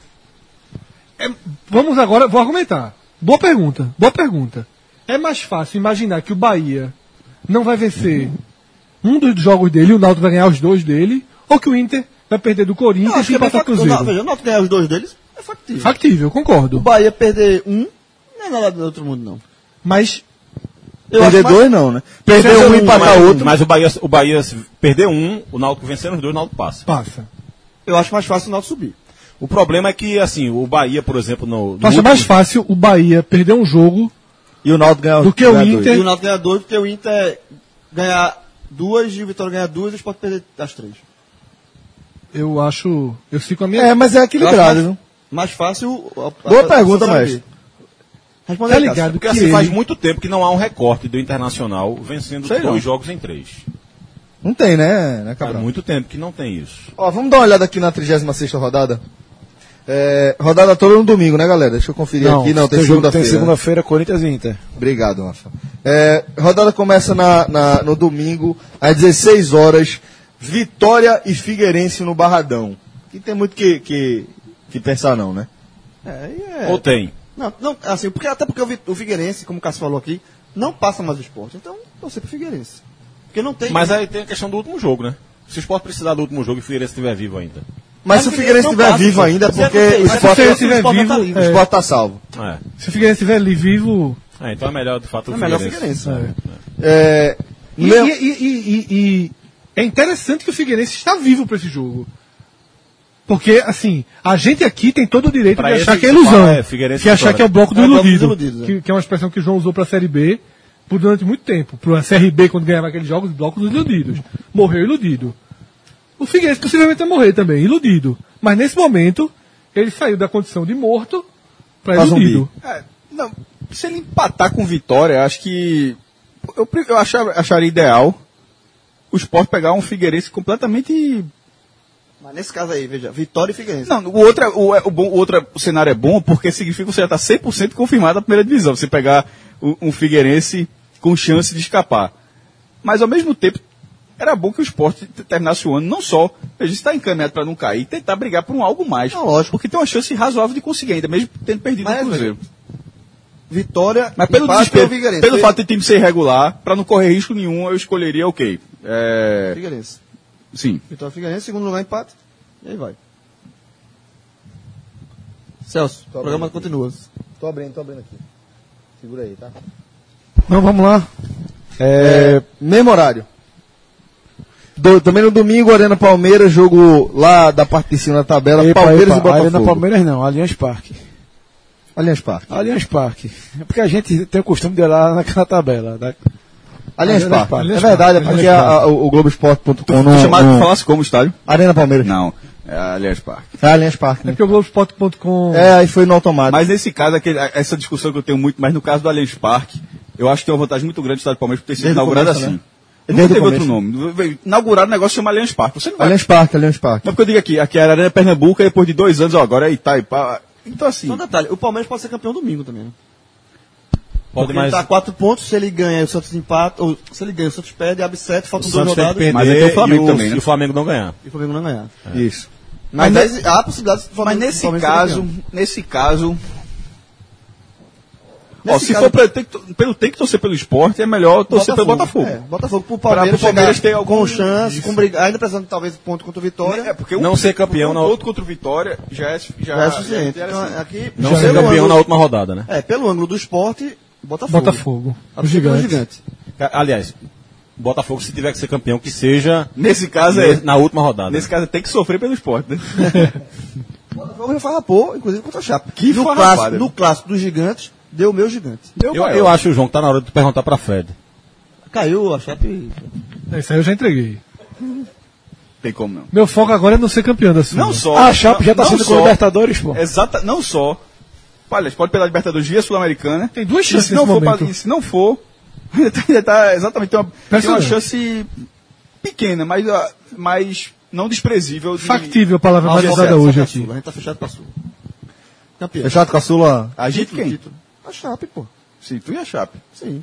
Vamos agora, vou argumentar. Boa pergunta, boa pergunta. É mais fácil imaginar que o Bahia não vai vencer um dos jogos dele, o Náutico vai ganhar os 2 dele, ou que o Inter vai perder do Corinthians e empatar com o Cruzeiro. Veja, o Náutico ganhar os 2 deles é factível. Factível, O concordo. Bahia perder um não é nada do outro mundo, não. Mas Perder acho mais- 2 não, né? Perder um e empatar outro. Mas o Bahia se perder um, o Náutico vencendo os 2, o Náutico passa. passa. Eu acho mais fácil o Náutico subir. O problema é que, assim, o Bahia, por exemplo, no Tu acha mais fácil o Bahia perder um jogo E o Náutico ganhar do que o ganhar dois. Inter? E o Náutico ganhar 2, porque o Inter ganhar 2 e o Vitória ganhar 2, eles podem perder as 3. Eu acho. Eu fico com a minha. É, mas é Eu equilibrado, acho viu? mais fácil... Boa pergunta, mestre. Responde Tá aí, ligado? Porque que assim, faz ele- muito tempo que não há um recorte do Internacional vencendo Sei 2 não. jogos em 3. Não tem, né, Faz Cabral? muito tempo que não tem isso. Ó, vamos dar uma olhada aqui na 36ª rodada. Rodada toda no domingo, né, galera? Deixa eu conferir aqui. Não, tem jogo, tem segunda-feira. segunda-feira, Corinthians e Inter. Obrigado, Rafa. Rodada começa no domingo, às 16 horas. Vitória e Figueirense no Barradão. Que tem muito que pensar, não, né? Ou tem? Não, assim, até porque o Figueirense, como o Cássio falou aqui, não passa mais o Sport. Então, torcer pro Figueirense. Porque não tem... Mas aí tem a questão do último jogo, né? Se o Sport precisar do último jogo e o Figueirense estiver vivo ainda. Mas se o Figueirense estiver vivo ainda, porque o Sport tá livre. o Sport tá salvo. Se o Figueirense estiver ali vivo. Então é melhor, de fato, o É melhor o Figueirense. Figueirense. E é interessante que o Figueirense está vivo para esse jogo. Porque, assim, a gente aqui tem todo o direito Pra de achar esse que é que ilusão. fala, Figueirense Que achar vitória. que é o bloco do É o bloco dos iludido. iludidos, Que é uma expressão que o João usou para a Série B durante muito tempo. Para a CRB, quando ganhava aqueles jogos, bloco dos iludidos. Morreu iludido. O Figueirense possivelmente vai morrer também, iludido. Mas nesse momento, ele saiu da condição de morto para Pra iludido. Não, se ele empatar com Vitória, acho que. Eu acharia ideal o Sport pegar um Figueirense completamente. Mas nesse caso aí, veja, Vitória e Figueirense. Não, o cenário é bom porque significa que você já está 100% confirmado na primeira divisão. Você pegar um Figueirense com chance de escapar. Mas ao mesmo tempo, era bom que o Sport terminasse o ano, não só, a gente está encaminhado para não cair, tentar brigar por algo mais. Não, lógico. Porque tem uma chance razoável de conseguir ainda, mesmo tendo perdido o Cruzeiro. Vitória, Mas pelo empate desespero, ou Figueirense? pelo fato de time ser irregular, para não correr risco nenhum, eu escolheria ok. Figueirense. Sim. Vitória e Figueirense, segundo lugar, empate. E aí vai. Celso, o programa continua. Tô abrindo aqui. Segura aí, tá? Então vamos lá. Mesmo horário. Também no domingo, Arena Palmeiras, jogo lá da parte de cima da tabela, Palmeiras e Botafogo. Arena Palmeiras não, Allianz Parque. Allianz Parque. Allianz Parque. É porque a gente tem o costume de olhar naquela tabela. Allianz Parque. Allianz É verdade, é Parque. porque o Globoesporte.com Tu chamado de falasse como estádio? Arena Palmeiras. Não, é Allianz Parque. É Allianz Parque, É né? porque o Globoesporte.com. Aí foi no automático. Mas nesse caso, essa discussão que eu tenho muito, mas no caso do Allianz Parque, eu acho que tem uma vantagem muito grande do estádio do Palmeiras por ter sido Desde o inaugurado começo, assim. né? Não Desde o teve outro começo. nome. Inauguraram o negócio chama Allianz Parque. Você não vai. Allianz Parque. Não é porque eu digo aqui era Arena Pernambuco, e depois de 2 anos, agora é Itaipá. Então assim. Só um detalhe, o Palmeiras pode ser campeão domingo também, né? Pode, Porque mas ele tá a 4 pontos, se ele ganha o Santos empata, ou se ele ganha o Santos perde, abre 7, o faltam 2 Santos tem que rodadas perder Mas aí tem o Flamengo e também, né? e o Flamengo não ganhar. e o Flamengo não ganhar. Isso. Mas há a possibilidade do Flamengo Mas nesse Flamengo ser caso, campeão. se for pelo tem que torcer pelo esporte, é melhor torcer pelo Botafogo. Botafogo pro Palmeiras, Pro Palmeiras chegar ter algum- com chance, com briga, ainda precisando talvez de ponto contra o Vitória. É porque Não ser campeão um na- ponto contra o Vitória já é suficiente. já é Então, assim. aqui, Não pelo ser campeão ângulo- na última rodada, né? pelo ângulo do esporte, Botafogo. Botafogo. O Absoluto gigante. Aliás, Botafogo, se tiver que ser campeão, que seja Nesse caso na última rodada. nesse caso tem que sofrer pelo esporte, né? Botafogo já farrapou, inclusive contra a Chape. Que no farrapada. clássico, no clássico dos gigantes, deu o meu gigante. Eu acho, João, que tá na hora de tu perguntar pra Fred. Caiu a Chape. Isso aí eu já entreguei. Tem como não. Meu foco agora é não ser campeão da Sula. Não só. A Chape já tá não sendo só- com Libertadores, pô. Não só. Olha, pode pegar a Libertadores via Sul-Americana. Tem duas E chances se não nesse for momento. se não for, ainda tá exatamente tem uma Impressionante. chance pequena, mas não desprezível. Factível a palavra mais Nossa, usada certo, hoje A aqui. gente tá fechado com a Sul. Campeão. Fechado com a Sula. A gente quem? Título. A Chape, pô. Sim, tu e a Chape. Sim.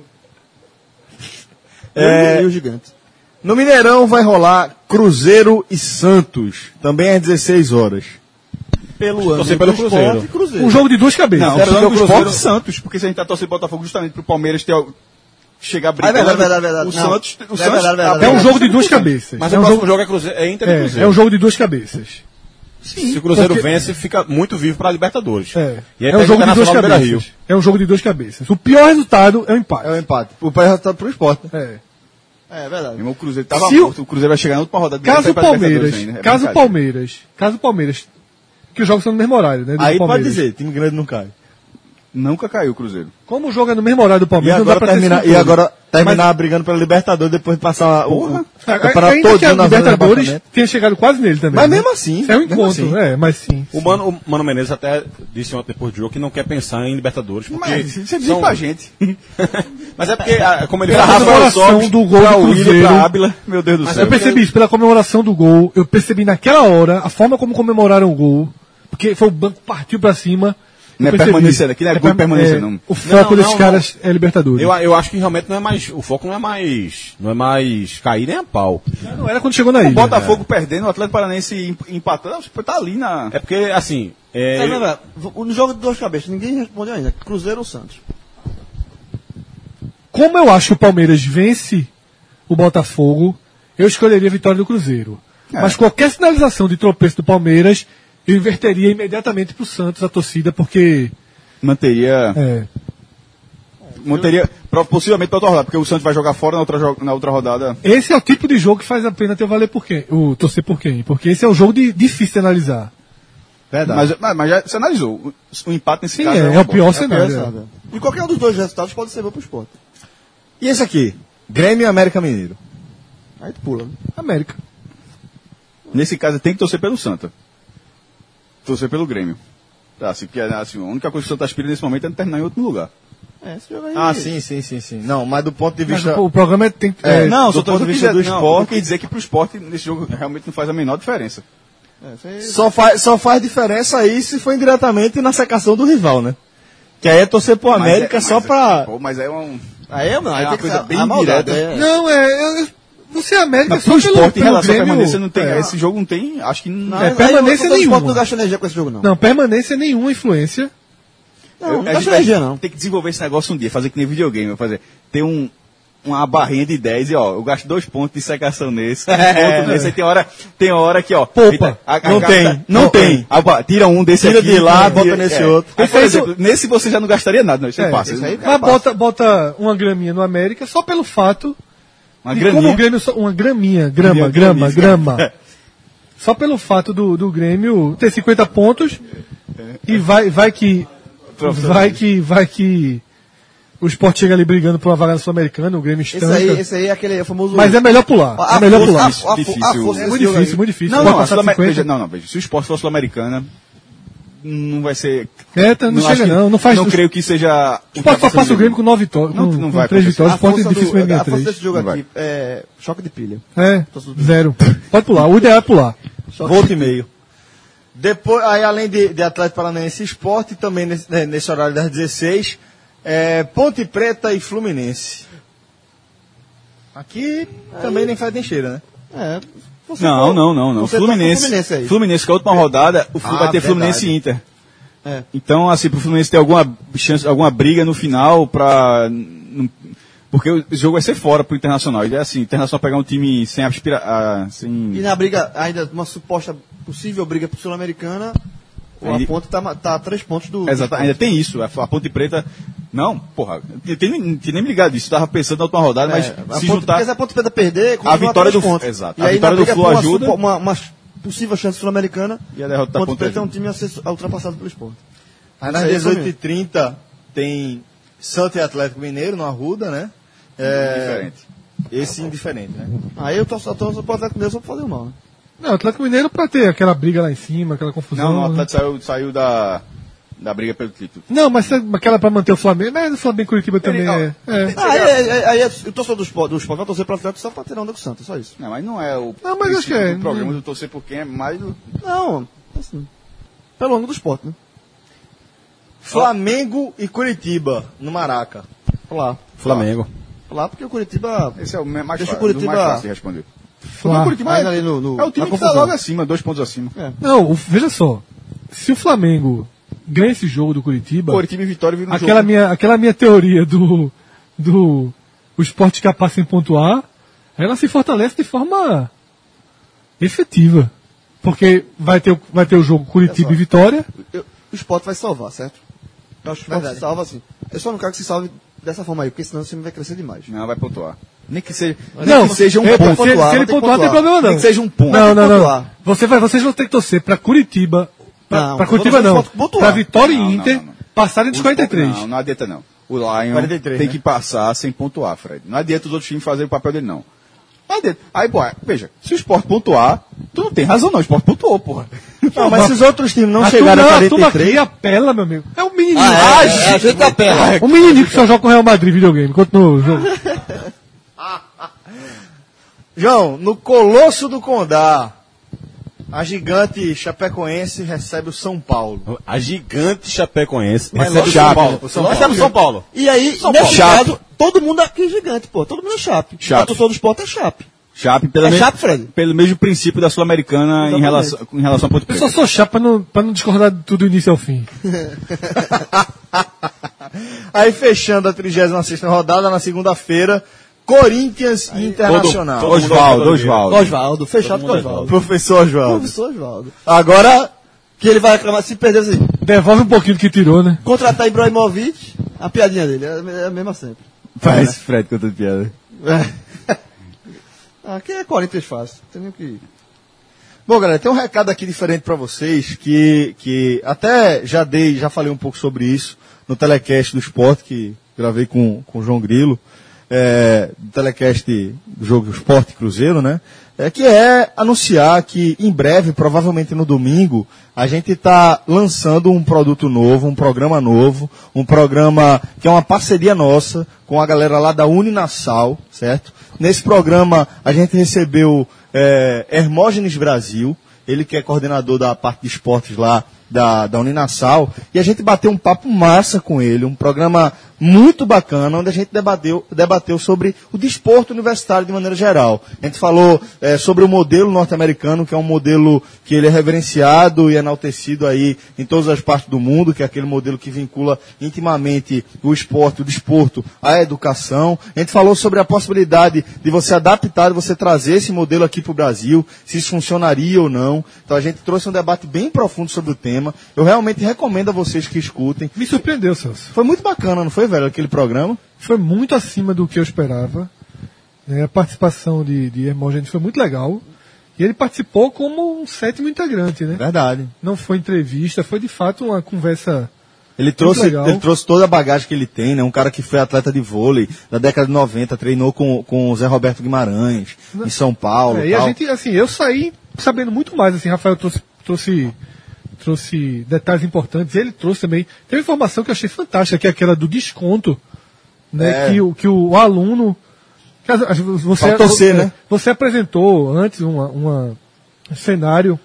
É, E o gigante. No Mineirão vai rolar Cruzeiro e Santos. Também às 16 horas. Pelo Torcer ângulo pelo do Cruzeiro. esporte, Cruzeiro. Um jogo de duas cabeças. Não, Era só do o Cruzeiro Cruzeiro. e Santos, porque se a gente tá torcendo Botafogo justamente pro Palmeiras chegar brigando. verdade. O Não. Santos, o É Santos verdade. É um jogo de duas cabeças. Mas é o um próximo jogo, jogo é Cruzeiro, é Inter e Cruzeiro. é um jogo de duas cabeças. Se o Cruzeiro porque- vence, fica muito vivo pra Libertadores. É, E aí é um pega o jogo de duas Internacional do Beira-Rio. cabeças. É um jogo de duas cabeças. O pior resultado é o empate. É o empate. O pai já tá pro esporte. É. É verdade. Meu irmão, o Cruzeiro tava Se o- morto. O Cruzeiro vai chegar na última rodada. Caso vai o pra Libertadores Palmeiras, ainda, é caso o brincadeira. Palmeiras, que os jogos são no mesmo horário, né? do Aí pode Palmeiras. dizer, time grande não cai. Nunca caiu o Cruzeiro. Como o jogo é no mesmo horário do E Palmeiras, não dá agora, pra ter esse controle. terminar brigando pela Libertadores depois de passar o campeonato ainda todo que a na zona de Libertadores rebaixamento. tenha chegado quase nele também. Mas né? mesmo assim. É um mesmo encontro, assim. mas sim. O Mano Menezes até disse ontem depois do jogo que não quer pensar em Libertadores. Porque Mas você diz pra gente. Mas é porque, como ele Pela comemoração do gol do Cruzeiro. Pra Ábila, meu Deus do Mas céu. eu percebi isso, pela comemoração do gol, eu percebi naquela hora a forma como comemoraram o gol, porque foi o banco partiu pra cima. Não é permanência, aqui não é gol de permanência, não. O foco desses caras é Libertadores. Eu acho que realmente não é mais. O foco não é mais cair nem a pau. Não era quando chegou na ilha. O Botafogo perdendo, o Atlético Paranaense empatando, tá ali na... É porque, assim. No jogo de duas cabeças, ninguém respondeu ainda. Cruzeiro ou Santos? Como eu acho que o Palmeiras vence o Botafogo, eu escolheria a vitória do Cruzeiro. Mas qualquer sinalização de tropeço do Palmeiras, eu inverteria imediatamente pro Santos a torcida, porque... Manteria possivelmente pra outra rodada, porque o Santos vai jogar fora na outra rodada. Esse é o tipo de jogo que faz a pena ter valer por quem? Torcer por quem? Porque esse é um jogo difícil de analisar. Verdade. Mas já se analisou. O empate nesse Sim, caso é o pior cenário. E qualquer um dos dois resultados pode ser bom pro Sport. E esse aqui? Grêmio e América Mineiro. Aí tu pula, né? América. Nesse caso tem que torcer pelo Santa. Torcer pelo Grêmio. Assim, porque assim, a única coisa que o Santa aspira nesse momento é terminar em outro lugar. Esse jogo aí. Ah, sim. Não, mas do ponto de vista... O programa tem que... Não, do só ponto de vista do esporte... Eu quis dizer que pro esporte, nesse jogo, realmente não faz a menor diferença. Só faz diferença aí se for indiretamente na secação do rival, né? Que aí é torcer pro América só pra... Mas é um... Aí é, mano. É Aí uma tem que coisa ser bem a maldade, direta. Não, você é América Mas só pro pelo esporte, em relação à Grêmio, permanência, não tem. Esse jogo não tem, acho que não. É, permanência O Sport nenhuma. não gasta energia com esse jogo, não. Não, permanência nenhuma influência. Não A gasta gente energia, não. Tem que desenvolver esse negócio um dia, fazer que nem videogame, ter uma barrinha de 10 e eu gasto 2 pontos de secação nesse, ponto nesse, aí tem hora que, Poupa. Não tem. Tira um desse Tira aqui. de lá, bota nesse outro. Aí, por exemplo, nesse você já não gastaria nada, não, isso passa. Isso aí Mas bota uma graminha no América só pelo fato Uma de graninha. como o Grêmio... Uma graminha, grama. Só pelo fato do Grêmio ter 50 pontos e vai que o Sport chega ali brigando por uma vaga na Sul-Americana, o Grêmio estanca. Esse aí é aquele famoso... Mas é melhor pular. A É melhor força- pular. a força Muito desse jogo aí. difícil, muito difícil. Não, Pode não, passar de 50. veja, se o esporte for Sul-Americana, não vai ser. Não acho chega que- não. Não faz. Não creio que seja. O Sport só passa o Grêmio com 9 vitórias. Não vai com 3 acontecer. vitórias. O Sport dificilmente ganha A força 3. desse jogo Não aqui é choque de pilha. É, 0. Pode pular. O ideal é pular. Volta e meio. Depois, aí além de Atlético Paranaense e Sport, também nesse horário das 16, Ponte Preta e Fluminense. Aqui também nem faz nem cheira, né? Não. Fluminense, que é a última rodada, vai ter verdade. Fluminense e Inter. É. Então, assim, pro Fluminense ter alguma chance, alguma briga no final porque o jogo vai ser fora pro Internacional. E é assim, o Internacional pegar um time sem E na briga, ainda uma suposta possível briga pro Sul-Americana, a Ponte tá a 3 pontos do... Exato, ainda tem isso. A Ponte Preta. Não, porra, eu tinha nem me ligado disso. Tava pensando na última rodada, mas se juntar. Porque se a Ponte Preta perder, A vitória do pontos. Exato. E A aí vitória na do briga Flu por ajuda. uma possível chance sul-americana, E a derrota da Ponte Ponte Preta é um ajuda. time a ser ultrapassado pelo Sport. Aí nas Isso aí 18h30 tem Santos e Atlético Mineiro no Arruda, né? Diferente. Esse indiferente, né? Aí eu tô pro Atlético Mineiro só pra fazer o mal, né? Não, o Atlético Mineiro pra ter aquela briga lá em cima, aquela confusão. Não, o Atlético saiu da briga pelo título. Não, mas aquela pra manter o Flamengo. Mas o Flamengo e Curitiba também é. Aí o torcedor do Sport vai torcer pro Atlético só pra ter onda com o Santos, só isso. Não, mas não é o Não, mas acho que princípio é. do programa do torcer por quem é mais do... Não, assim, pelo ângulo do Sport, né? Flamengo e Curitiba, no Maraca. Lá. Flamengo. Lá porque o Curitiba... Esse é o mais Deixa fácil, o Curitiba- mais fácil de responder. Flá. O Curitiba Ainda ali no- é o time na que tá confusão. logo acima, 2 pontos acima. Não, veja só. Se o Flamengo ganha esse jogo do Curitiba, Curitiba e Vitória viram um aquela minha teoria do o Sport capaz sem pontuar, ela se fortalece de forma efetiva. Porque vai ter o jogo Curitiba e Vitória. O Sport vai salvar, certo? Eu acho que o Sport se salva assim. Eu só não quero que se salve dessa forma aí, porque senão o time vai crescer demais. Não, vai pontuar. Nem que seja, Não, que seja um se ponto. ele vai ter que pontuar, não tem pontuar. problema não. Nem que seja um ponto. Não, Vai ter que não. pontuar. Vocês vão ter que torcer pra Curitiba. Não, Pra Curitiba vou não. pontuar. Pra Vitória e Não, Inter não. passarem dos 43. Não adianta não. o Lion 43, tem né? que passar sem pontuar, Fred. Não adianta os outros times fazerem o papel dele, não. Não adianta. Aí, pô, veja, se o Sport pontuar, tu não tem razão não, o Sport pontuou, porra. Não, mas se os outros times não A chegarem a turma aqui 43... apela, meu amigo. É um menininho. a gente apela. O menininho que só joga com Real Madrid videogame. Continua o jogo. João, no Colosso do Condá, a gigante chapecoense recebe o São Paulo. A gigante Chapecoense. Mas Recebe o Chape. São Paulo. Recebe o São Paulo. E aí, São nesse Paulo. caso, todo mundo aqui é gigante, pô. Todo mundo é Chape. Chape. O torcedor do esporte é Chape. Chape, É Chape, Fred? pelo mesmo princípio da Sul-Americana em relação a Ponte Eu Preta. só sou chato pra não discordar de tudo do início ao fim. Aí fechando a 36ª rodada, na segunda-feira, Corinthians e Internacional. todo mundo Oswaldo. Fechado com Oswaldo. Professor Oswaldo. Professor Oswaldo. Agora, Que ele vai reclamar se perder assim. Devolve um pouquinho do que tirou, né? Contratar Ibrahimovic, a piadinha dele. É a mesma sempre. Faz Fred contando piada. Aqui é Corinthians fácil. Tem nem o que... bom, galera, tem um recado aqui diferente para vocês, que até já falei um pouco sobre isso no telecast do Sport, que gravei com o João Grilo, do telecast do jogo Sport Cruzeiro, né? Que é anunciar que em breve, provavelmente no domingo, a gente está lançando um produto novo, um programa novo, um programa que é uma parceria nossa com a galera lá da Uninasal, certo? Nesse programa a gente recebeu Hermógenes Brasil, ele que é coordenador da parte de esportes lá da Uninasal, e a gente bateu um papo massa com ele, um programa muito bacana, onde a gente debateu sobre o desporto universitário de maneira geral. A gente falou sobre o modelo norte-americano, que é um modelo que ele é reverenciado e enaltecido aí em todas as partes do mundo, que é aquele modelo que vincula intimamente o esporte, o desporto, à educação. A gente falou sobre a possibilidade de você adaptar, de você trazer esse modelo aqui para o Brasil, se isso funcionaria ou não. Então a gente trouxe um debate bem profundo sobre o tema. Eu realmente recomendo a vocês que escutem. Me surpreendeu, Celso. Foi muito bacana, não foi, velho, aquele programa? Foi muito acima do que eu esperava. A participação de Hermógenes foi muito legal. E ele participou como um 7º integrante, né? Verdade. Não foi entrevista, foi de fato uma conversa. Ele trouxe toda a bagagem que ele tem, né? Um cara que foi atleta de vôlei da década de 90, treinou com o Zé Roberto Guimarães, em São Paulo. E a gente, assim, eu saí sabendo muito mais, assim, Rafael trouxe detalhes importantes, ele trouxe também. Tem uma informação que eu achei fantástica, que é aquela do desconto, né? Que o aluno. Né? Você apresentou antes um cenário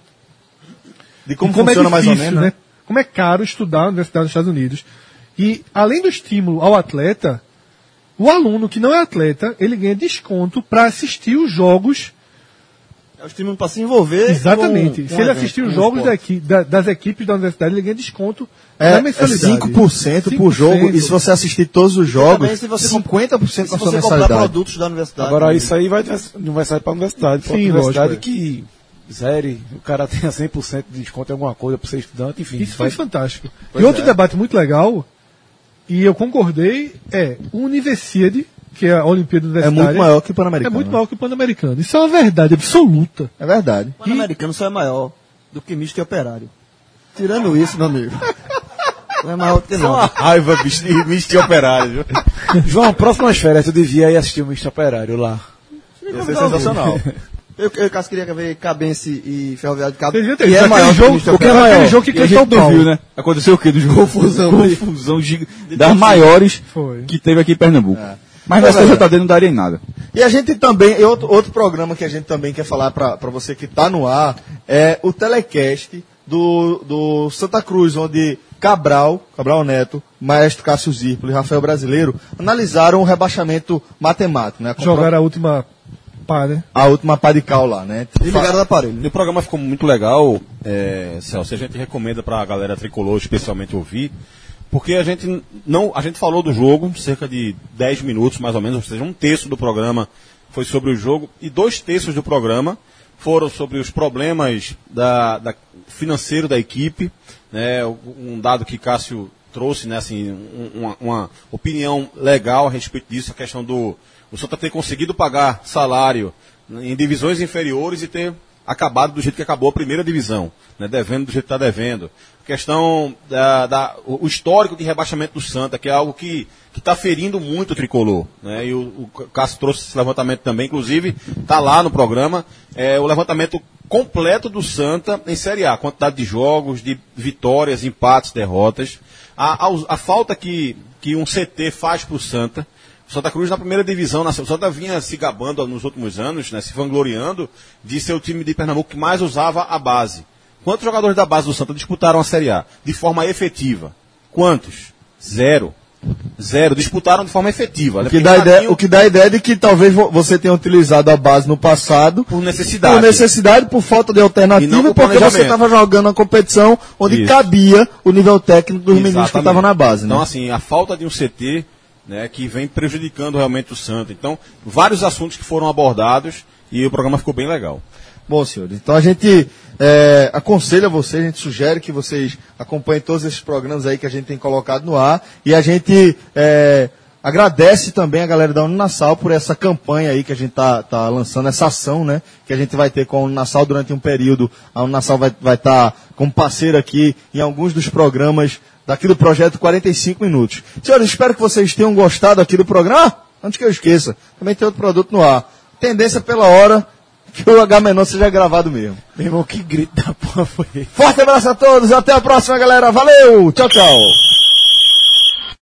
de como funciona mais ou menos, né? Como é caro estudar na Universidade dos Estados Unidos. E, além do estímulo ao atleta, o aluno que não é atleta, ele ganha desconto para assistir os jogos. É o estímulo para se envolver. Exatamente. Se ele assistir os jogos das equipes da universidade, ele ganha desconto na mensalidade. 5% por jogo. E se você assistir todos os jogos, também, se você 50% na sua comprar mensalidade. Produtos da universidade. Agora isso aí não vai sair para a universidade. Para a Sim, universidade lógico, que zere, o cara tenha 100% de desconto em alguma coisa para ser estudante, enfim. Isso foi fantástico. E outro debate muito legal, e eu concordei, o Universiade, que é a Olimpíada Universitária. É muito maior que o Pan-Americano. É muito maior que o Pan-Americano. Isso é uma verdade absoluta. É verdade. O Pan-Americano só é maior do que misto e operário. Tirando isso, meu amigo. Não é maior do que não. Raiva, misto e operário. Viu? João, próximas férias tu devia ir assistir o Misto Operário lá. Ia ser sensacional. Eu caso queria ver Cabense e Ferroviário de Cabo. Vocês viram, tem E é aquele maior jogo, que o o que é maior? Aquele jogo que cantou o pau. Viu, né? Aconteceu o quê do jogo? Confusão gigante. Das maiores Foi. que teve aqui em Pernambuco. Mas na CJD não daria em nada. E a gente também, e outro programa que a gente também quer falar para você que está no ar, é o telecast do Santa Cruz, onde Cabral Neto, Maestro Cássio Zirpoli e Rafael Brasileiro analisaram o rebaixamento matemático, né? Jogaram a última pá, né? A última pá de cal lá, né? E ligaram no aparelho. E o programa ficou muito legal, Celso. A gente recomenda para a galera tricolor especialmente ouvir, porque a gente falou do jogo, cerca de 10 minutos mais ou menos, ou seja, um terço do programa foi sobre o jogo e 2 terços do programa foram sobre os problemas financeiro da equipe, né? Um dado que Cássio trouxe, né? Assim, uma opinião legal a respeito disso, a questão do Santa ter conseguido pagar salário em divisões inferiores e ter acabado do jeito que acabou a primeira divisão, né? Devendo do jeito que está devendo. Questão o histórico de rebaixamento do Santa, que é algo que está ferindo muito o tricolor, né? E o Cássio trouxe esse levantamento também, inclusive está lá no programa, o levantamento completo do Santa em Série A, quantidade de jogos, de vitórias, empates, derrotas, a falta que um CT faz para o Santa. O Santa Cruz na primeira divisão, o Santa vinha se gabando nos últimos anos, né, se vangloriando de ser o time de Pernambuco que mais usava a base. Quantos jogadores da base do Santa disputaram a Série A de forma efetiva? Quantos? Zero. Disputaram de forma efetiva. O que dá a ideia de que talvez você tenha utilizado a base no passado por necessidade, por falta de alternativa, e porque você estava jogando uma competição onde cabia o nível técnico dos meninos que estavam na base. Então, né? assim, a falta de um CT, né, que vem prejudicando realmente o Santa. Então, vários assuntos que foram abordados e o programa ficou bem legal. Bom, senhores, então a gente aconselha vocês, a gente sugere que vocês acompanhem todos esses programas aí que a gente tem colocado no ar, e a gente agradece também a galera da Uninassal por essa campanha aí que a gente tá lançando, essa ação, né, que a gente vai ter com a Uninassal durante um período. A Uninassal vai estar como parceira aqui em alguns dos programas daqui do projeto 45 Minutos. Senhores, espero que vocês tenham gostado aqui do programa. Antes que eu esqueça, também tem outro produto no ar. Tendência pela hora que o H-Menor seja gravado mesmo. Meu irmão, que grito da porra foi esse? Forte abraço a todos, até a próxima, galera. Valeu, tchau, tchau.